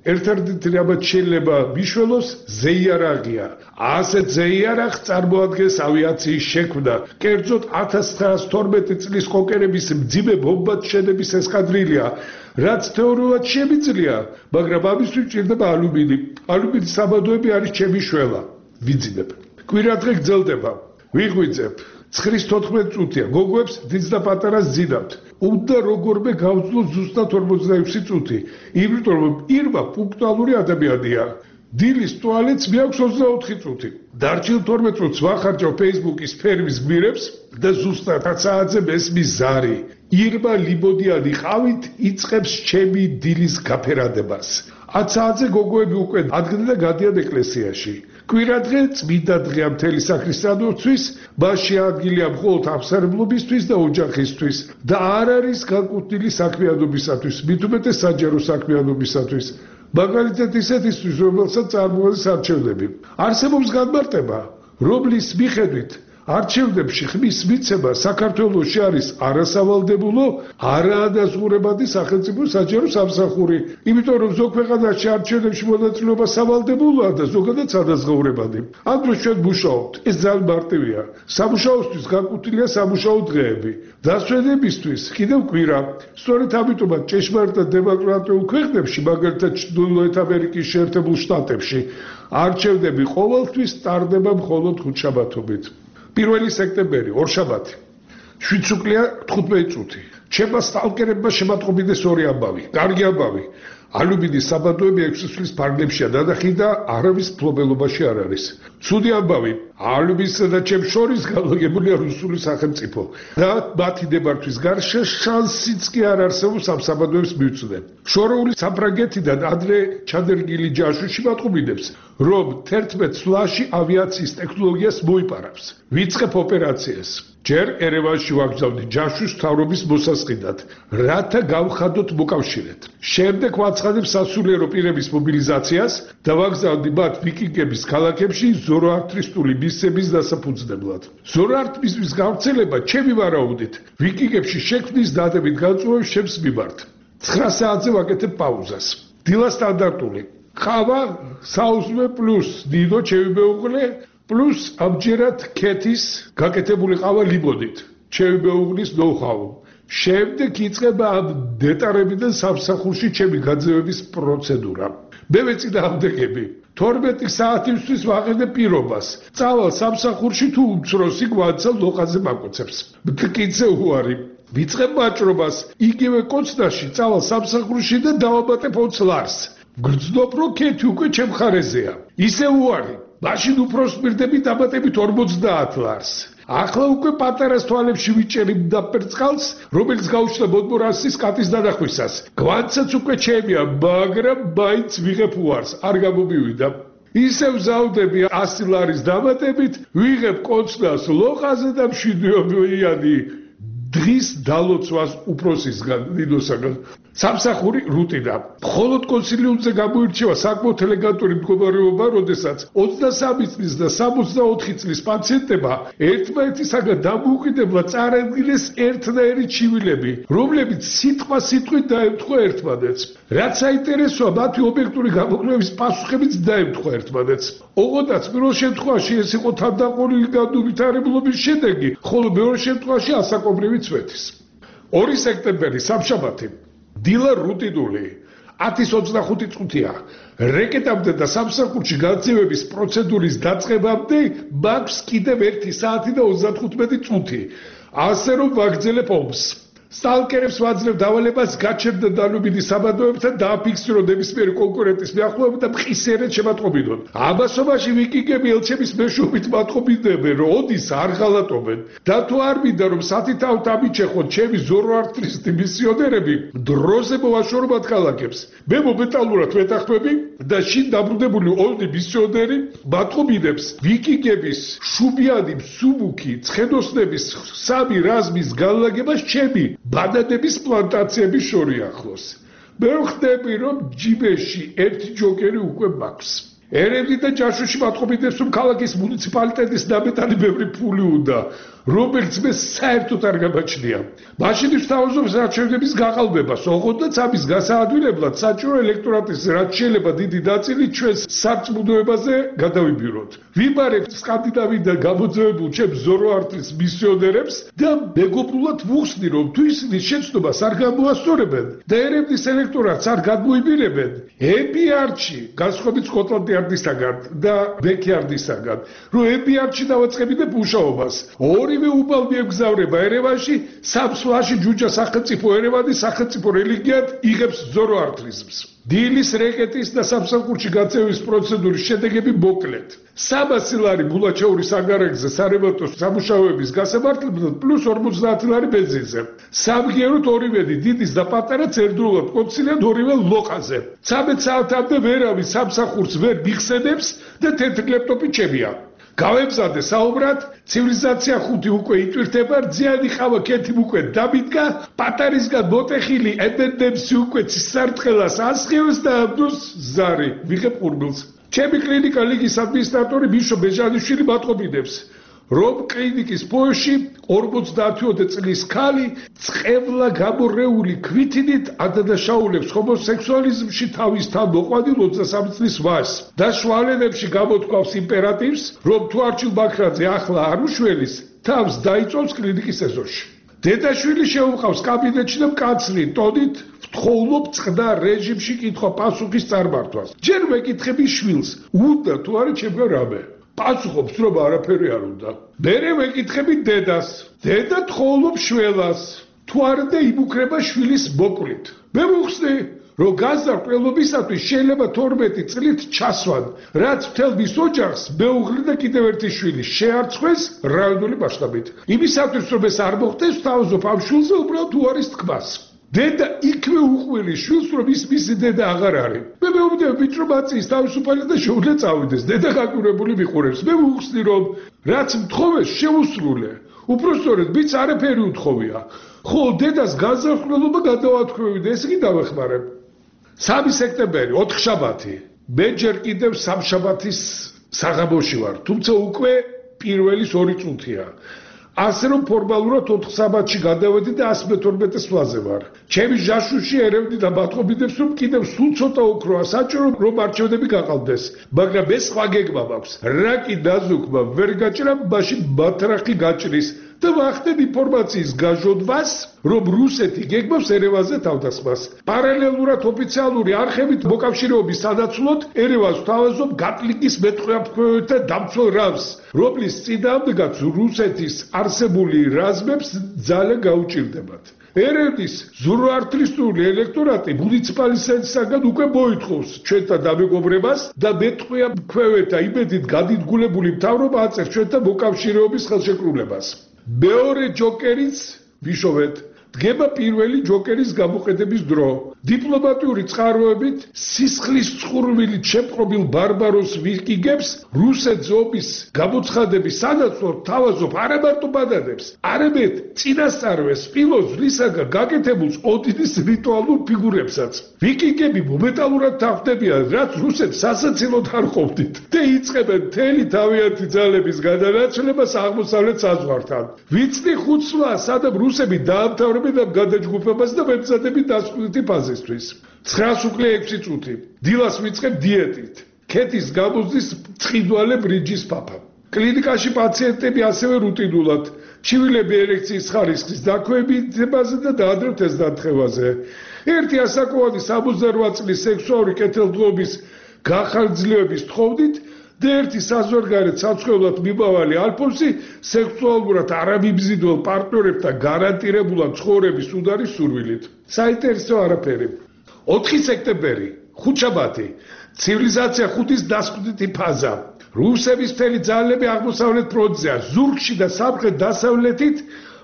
ერთადერთი რამაც შეიძლება მიშველოს ზეიარაღია. ასეთ ზეიარაღს წარმოადგენს ავიაციის შექმნა. კერძოდ ათას ცხრაას თორმეტი წლის კოკერების მძიმე ბომბათშენების ესკადრილია, რაც თეორიულად შემიძლია, მაგრამ ამისთვის ჭირდება ალუმინი. ალუმინის საბადოები არის ჩემი შველა. ვიძინებ. კვირადღე გრძელდება. ვიღვიძებ. ცხრის თოთხმეტი წუთია. გოგოებს დიდს და პატარას ძინავთ. უნდა როგორმე გავძლო ზუსტად ორმოცდაექვსი წუთი. იმიტომ რომ ირმა პუნქტუალური ადამიანია. დილის ტუალეტს მიაქვს ოცდაოთხი წუთი. დარჩილ თორმეტ წუთს ვახარჯავ Facebook-ის ფერმის გმირებს და ზუსტად ათ საათზე მესმის ზარი. ირმა ლიბოდიანი ყავით იწყებს ჩემი დილის გაფერადებას. ათ საათზე გოგოები უკვე ადგენ და გადიან ეკლესიაში. კვირადღე წმინდა დღეა მთელი საქრისტიანოსთვის, მასში ადგილია მხოლოდ აღსარებლობისთვის და ოჯახისთვის და არ არის განკუთვნილი საქმიანობისათვის, მით უმეტეს საჯარო საქმიანობისათვის. მაგალითად ისეთისთვის, რომელსაც წარმოადგენს არჩევნები. არსებობს განმარტება, რომლის მიხედვით არჩევნებში ხმის მიცემა საქართველოში არის არასავალდებულო, არაადასტურებადი სახელმწიფო საჯარო სამსახური. იმიტომ რომ ზოგ ქვეყანაში არჩევნებში მონაწილეობა სავალდებულოა და ზოგადად სადაზღაურებადი. ამ დროს ჩვენ მუშაობთ. ეს ძალიან მარტივია. სამუშაოსთვის განკუთვნილია სამუშაო დღეები. დასვენებისთვის კიდევ კვირა. სწორედ ამიტომაც ჭეშმარიტ დემოკრატიულ ქვეყნებში, მაგალითად ჩრდილოეთ ამერიკის შეერთებულ შტატებში, არჩევნები ყოველთვის ტარდება მხოლოდ ხუთშაბათობით. პირველი სექტემბერი, ორშაბათი. შვიდ უკლია თხუთმეტი წუთი. ჩემმა სტალკერებმა შემატყობინეს ორი ამბავი. კარგი ამბავი. ალუმინის საბადოები ექვსი წლის ფარგლებშია დადახი და არავის მფლობელობაში არ არის. ცუდი ამბავი. ალუმინსა და ჩემს შორის განლაგებულია რუსული სახელმწიფო და მათი ნებართვის გარშე შანსიც კი არ არსებობს ამ საბადოებს მივწვდენ. შორეული საფრანგეთიდან ადრე ჩადერგილი ჯაშუში მატყობინებს, რომ თერთმეტ წლებში ავიაციის ტექნოლოგიას მოიპარავს. ვიწყებ ოპერაციას. ჯერ ერევანში ვაგზავნი ჯაშუს მთავრობის მოსასყიდად, რათა გავხადოთ მოკავშირედ. შემდეგ ვაცხადებ სასულიერო პირების მობილიზაციას და ვაგზავნი მათ ვიკინგების ქალაქებში ზოროასტრისტული მისების დასაფუძნებლად. ზოროასტრიზმის გავრცელება ჩემი ვარაუდით ვიკინგებში შექმნის დადებით განწყობებს ჩემს მიმართ. ცხრა საათზე ვაკეთებ პაუზას. დილა სტანდარტული. ყავა საუზმე პლუს დინო ჩემი მეუღლე პლუს ამჯერად ქეთის გაკეთებული ყავა ლიმონით. ჩემი მეუღლის ნოუ-ჰაუ. შემდეგ იწყება ამ დეტარებიდან სამსახურში ჩემი გაძევების პროცედურა. მე მეწინააღმდეგები. თორმეტი საათისთვის ვაყენებ პირობას. წავალ სამსახურში თუ უმცროსი გვანცელ ლოყაზე მაკოცებს. მткице უარი. ვიწყებ ვაჭრობას. იგივე კოცნაში წავალ სამსახურში და დავაბატებ ოცს ლარს. გრძნობ რომ ქეთი უკვე ჩემ ხარეზეა. ისე უარი. მაშინ უფრო სპირდები დამატებით ორმოცდაათ ლარს. ახლა უკვე პატარა თვალებში ვიჭერი მდაბერ წყალს, რომელიც გაუჩნდა ბოდმორასის კატის დანახვისას. გვანცაც უკვე ჩემია, მაგრამ მაინც ვიღებ უარს, არ გამომივიდა. ისევ ვზავდები ასი ლარის დამატებით, ვიღებ კოცნას ლოყაზე და მშვიდობიანი დღის დალოცვას უფროსისგან, ნინოსაგან. სამსახური რუტინა. მხოლოდ კონსილიუმზე გამოირჩევა საკმაოდ ელეგანტური მდგომარეობა, როდესაც ოცდასამი წლის და სამოცდაოთხი წლის პაციენტებმა ერთმანეთისაგან დამოუკიდებლად წარადგინეს ერთნაირი ჩივილები, რომლებიც სიტყვა სიტყვით დაემთხვა ერთმანეთს. რაც საინტერესოა, მათი ობიექტური გამოკვლევის პასუხებიც დაემთხვა ერთმანეთს. ოღონდაც პირველ შემთხვევაში ეს იყო თანდაყოლილი განუვითარებლობის შედეგი, ხოლო მეორე შემთხვევაში ასაკობრივი წვეთის. ორი სექტემბერი, სამშაბათი. დილა რუტინული. ათის ოცდახუთი წუთია. რეკეტამდე და სამსახურში გაძევების პროცედურის დაწყებამდე მაქვს კიდევ ერთი საათი და ოცდათხუთმეტი წუთი. ასე რომ ვაგრძელებ ომს. სტალკერებს ვაძლევ დავალებას გაჩერდნენ ალუმინის საბადოებთან დააფიქსირო ნებისმიერი კონკურენტის მიახლოება და მყისიერად შემატყობინონ. ამასობაში ვიკინგები ელჩების მეშვეობით მატყობინებენ, რომ ოდის არ ღალატობენ. და თუ არ მინდა რომ სათითაოდ ამიჩეხონ ჩემი ზოროასტრისტი მისიონერები, დროზე მოვაშორებათ ქალაქებს. მე მომენტალურად ვეთანხმები და შინ დაბრუნებული ორი მისიონერი მატყობინებს ვიკინგების შუბიანი მსუბუქი ცხენოსნების სამი რაზმის განლაგებას ჩემი ბანანების პლანტაციების შორი ახლოს. მე ვხდები რომ ჯიბეში ერთი ჯოკერი უკვე მაქვს. ერევნის და ჯაშუში მათყოფინებს, რომ ქალაქის მუნიციპალიტეტის ნამეტანი ბევრი ფული უნდა, რომელიც მე საერთოდ არ გამაჩნია. მაშინ ვსთავაზობ არჩევნების გაყალბებას, ოღონდ ამის გასაადვილებლად საჭირო ელექტორატის რაც შეიძლება დიდი ნაწილი ჩვენს სარწმუნოებაზე გადავიბიროთ. ვიბარებ სკანდინავიიდან გამოძევებულ ჩემს ზოროარტრის მისიონერებს და მეგობრულად ვუხსნი, რომ თუ ისინი შეცდომას არ გამოასწორებენ და ერევნის ელექტორატს არ გადმოიბირებენ, ებიარჩი განსხვავებით სკოტლანდიარდისაგან და ბექიარდისაგან, რომ ებიარჩი დავაწყებინებ მუშაობას. ორივე უბალ მიეგზავრება ერევანში, სამსვლაში ჯუჯა სახელმწიფო ერევანის სახელმწიფო რელიგიად იღებს ზოროარტრიზმს. დილის რეკეტის და სამსახურში გაწევის პროცედურის შედეგები მოკლედ. სამასი ლარი ბულაჩეურის ანგარაკზე სარემონტო სამუშაოების გასამართლებლად პლუს ორმოცდაათი ლარი ბენზინზე. სამგიეროდ ორივედი დიდის და პატარაც ერთდროულად კონცილიან ორივე ლოყაზე. ცამეტ საათამდე ვერავის სამსახურს ვერ მიხსენებს და თეთრი ლეპტოპი ჩემია. გავემზადე საუბრად, ცივილიზაცია ხუთი უკვე იტვირთება, რძიანი ყავა ქეთი უკვე დამიდგა, პატარისგან მოტეხილი ემ ენდ ემსი უკვე ცისარტყელას ასხევს და ამდროს ზარი ვიღებ ყურბილს. ჩემი კლინიკა ლიგის ადმინისტრატორი მიშო ბეჟანიშვილი მათყოფინებს, რომ კლინიკის ფოიში ორმოცდაათი წლის ქალი წყევლა გამორეული ქვითინით ადანაშაულებს ჰომოსექსუალიზმში თავის თან მოყვანილ ოცდასამი წლის ვაჟს და შუალედებში გამოთქვავს იმპერატივს, რომ თუ არჩილ ბაქრაძე ახლა არ უშველის, თავს დაიწოვს კლინიკის ეზოში. დედაშვილი შეუყავს კაბინეტში და მკაცრი ტონით ვთხოვლობ წყდა რეჟიმში კითხვა-პასუხის წარმართვას. ჯერ მეკითხები შვილს, უნდა თუ არა ჩემგან რამე. პასუხობს, რომ არაფერი არ უნდა. მერე ვეკითხები დედას. დედა თხოვლობს შველას. თუ არა და იმუქრება შვილის მოკლით. მე ვუხსნი, რომ გაზარკველობისათვის შეიძლება თორმეტი წლით ჩასვან, რაც მთელ მის ოჯახს მეუღლე და კიდევ ერთი შვილი შეარცხვეს რაიონული მასშტაბით. იმისათვის, რომ ეს არ მოხდეს, ვთავაზობ ამ შვილზე უბრალოდ უარის თქმას. დედა იქვე უყვილი შვილს, რომ ის მისი დედა აღარ არის. მე მეუბნები ბიჭ რომ აწის თავისუფალი და შეუძლია წავიდეს. დედა გაკვირვებული მიყურებს. მე ვუხსნი, რომ რაც მთხოვეს შეუსრულე. უпростоრად ბიჭს არაფერი უთხოვია. ხო, დედას განზრახველობა გადავათქვევი, ეს კი დავეხმარებ. სამი სექტემბერი, ოთხშაბათი. მე ჯერ კიდევ სამშაბათის საღამოში ვარ, თუმცა უკვე პირველის ორი წუთია. ასე რომ ფორმალურად ოთხ საბათში გადავედი და ასი მეთორმეტე სვლაზე ვარ. ჩემი ჟაშუში ერევნის და მათყოფინებს, რომ კიდევ სულ ცოტა ოქროა საჭირო, რომ არჩევნები გაყალბდეს. მაგრამ ეს სხვა გეგმა მაქვს. რა კი დაზუქმა ვერ გაჭრა, მაშინ ბათრახი გაჭრის და ვახდენ ინფორმაციის გაჟოდვას, რომ რუსეთი გეგმავს ერევანზე თავდასხმას. პარალელურად ოფიციალური არხებით მოკავშირეობის სანაცვლოდ ერევანს ვთავაზობ გატლიკის მეტყველებქვევით და დამცველ რამს, რომლის წინააღმდეგაც რუსეთის არსებული რაზმებს ძალიან გაუჭირდებათ. ერევნის ზუროარტრისტული ელექტორატი მუნიციპალიტეტისაგან უკვე მოითხოვს ჩვენთან დამეგობრებას და მეტყველებქვევეთა იმედით გადიდგულებული მთავრობა აწერს ჩვენთან მოკავშირეობის ხელშეკრულებას. მეორე ჯოკერიც ვიშოვეთ. დგება პირველი ჯოკერის გამოყენების დრო. დიპლომატიური წყაროებით სისხლის წყურვილით შეპყრობილ ბარბაროს ვიკიგებს რუსეთს ომის გამოცხადების სანაცვლოდ თავაზობ არა მარტო ბანანებს, არამედ წინასწარვე სპილოზვლისაგან გაკეთებულ ოდინის რიტუალურ ფიგურებსაც. ვიკიგები მომენტალურად თავდებიან, რაც რუსებს სასაცილოდ არ ყოფდით და იწყებენ მთელი თავიანთი ძალების გადანაცვლებას აღმოსავლეთ საზღვართან. ვიცნი ხუთსვლა, სადამ რუსები დაამთავრებენ და გადაჯგუფებას და მემზადები დასკვნითი ფაზისთვის. ცხრას უკვე ექვსი წუთი. დილას ვიწყებ დიეტით. ქეთის გამოზდის წყიდვალე ბრიჯის ფაფა. კლინიკაში პაციენტები ასევე რუტინულად ჩივილები ერექციის ხარისხის დაქვეითებაზე და დაადრევთ ეზდანთხევაზე. ერთი ასაკოვანი სამოცდარვა წლის სექსუალური კეთილდღეობის გახარჯლების თხოვნით და ერთი საზღვარგარეთ საცხოვრებლად მიმავალი ალფონსი სექსუალურად არამიბზიდველ პარტნიორებთან გარანტირებულად ცხოვრების უნარის სურვილით. საინტერესო არაფერი. ოთხი სექტემბერი, ხუთშაბათი, ცივილიზაცია ხუთის დასკვნითი ფაზა. რუსების მთელი ძალები აღმოსავლეთ ფრონტზეა, ზურგში და სამხრეთ-დასავლეთით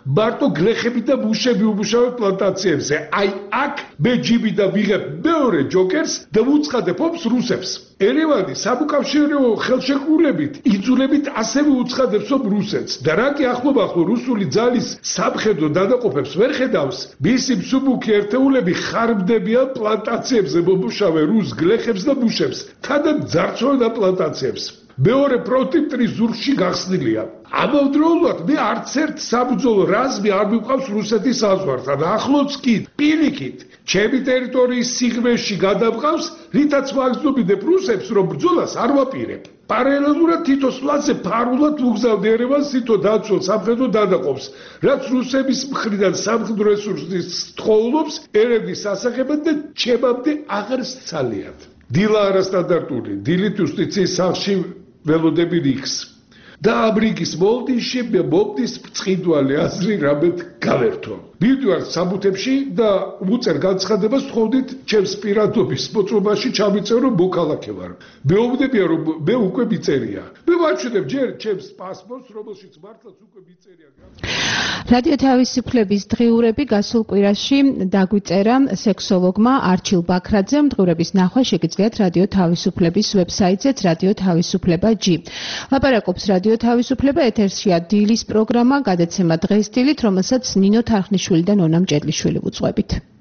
მარტო გლეხები და მუშები უმუშავე პლანტაციებზე. აი აქ მე ჯიბი და ვიღებ მეორე ჯოკერს და ვუცხადებ ომს რუსებს. ერევანი სამუკავშირო ხელშეკრულებით იძულებით ასევე უცხადებს ომ რუსეთს და რა კი ახლობა ახლო რუსული ძალის სამხედრო დანაყოფებს ვერ ხედავს, მისი მსუბუქი ერთეულები ხარბდებიან პლანტაციებზე მომუშავე რუს გლეხებს და მუშებს, თანაც ძარცვენ პლანტაციებს. მეორე ფრონტი მტრის ზურგში გახსნილია. ამავდროულად მე არც ერთ საბრძოლო რაზმი არ მივყავს რუსეთის საზღვართან. ახლოც კი პირიქით ჩემი ტერიტორიის სიღრმეში გადავყავს, რითაც ვაგზნობინებ რუსებს, რომ ბრძოლას არ ვაპირებ. პარალელურად თითოს პლანზე ფარულად ვუგზავნე ერევანს თითო დაცულ სამხედრო დანაყოფს, რაც რუსების მხრიდან სამხედრო რესურსის თხოვლობს ერევნის ასაღებად და ჩემამდე აღარ სცალიათ. დილა არასტანდარტული, დილით იუსტიციის სახლში ველოდები რიგს. და ამ რიგის მოლდიში მე მომდის მწყიდვალი აზრი რამეთ გავერთო. მივდივარ საბუთებში და უწერ განცხადებას ვთხოვდით ჩემს პირადობის მოწმობაში ჩამიწევ რომ მოქალაქე ვარ. მეუბნებია რომ მე უკვე მიწერია. მე ვაჩვენებ ჯერ ჩემს პასპორტს, რომელშიც მართლაც უკვე მიწერია. რადიო თავისუფლების დღიურები გასულ კვირაში დაგვიწერა სექსოლოგმა არჩილ ბაქრაძემ. დღიურების ნახვა შეგიძლიათ რადიო თავისუფლების ვებსაიტზეც რადიო თავისუფლება ჯი. ლაპარაკობს რადიო თავისუფლება, ეთერშია დილის პროგრამა გადაცემა დღეს დილით, რომელსაც ნინო თარხნიშვილი და ნონა მჭედლიშვილი უძღვებით.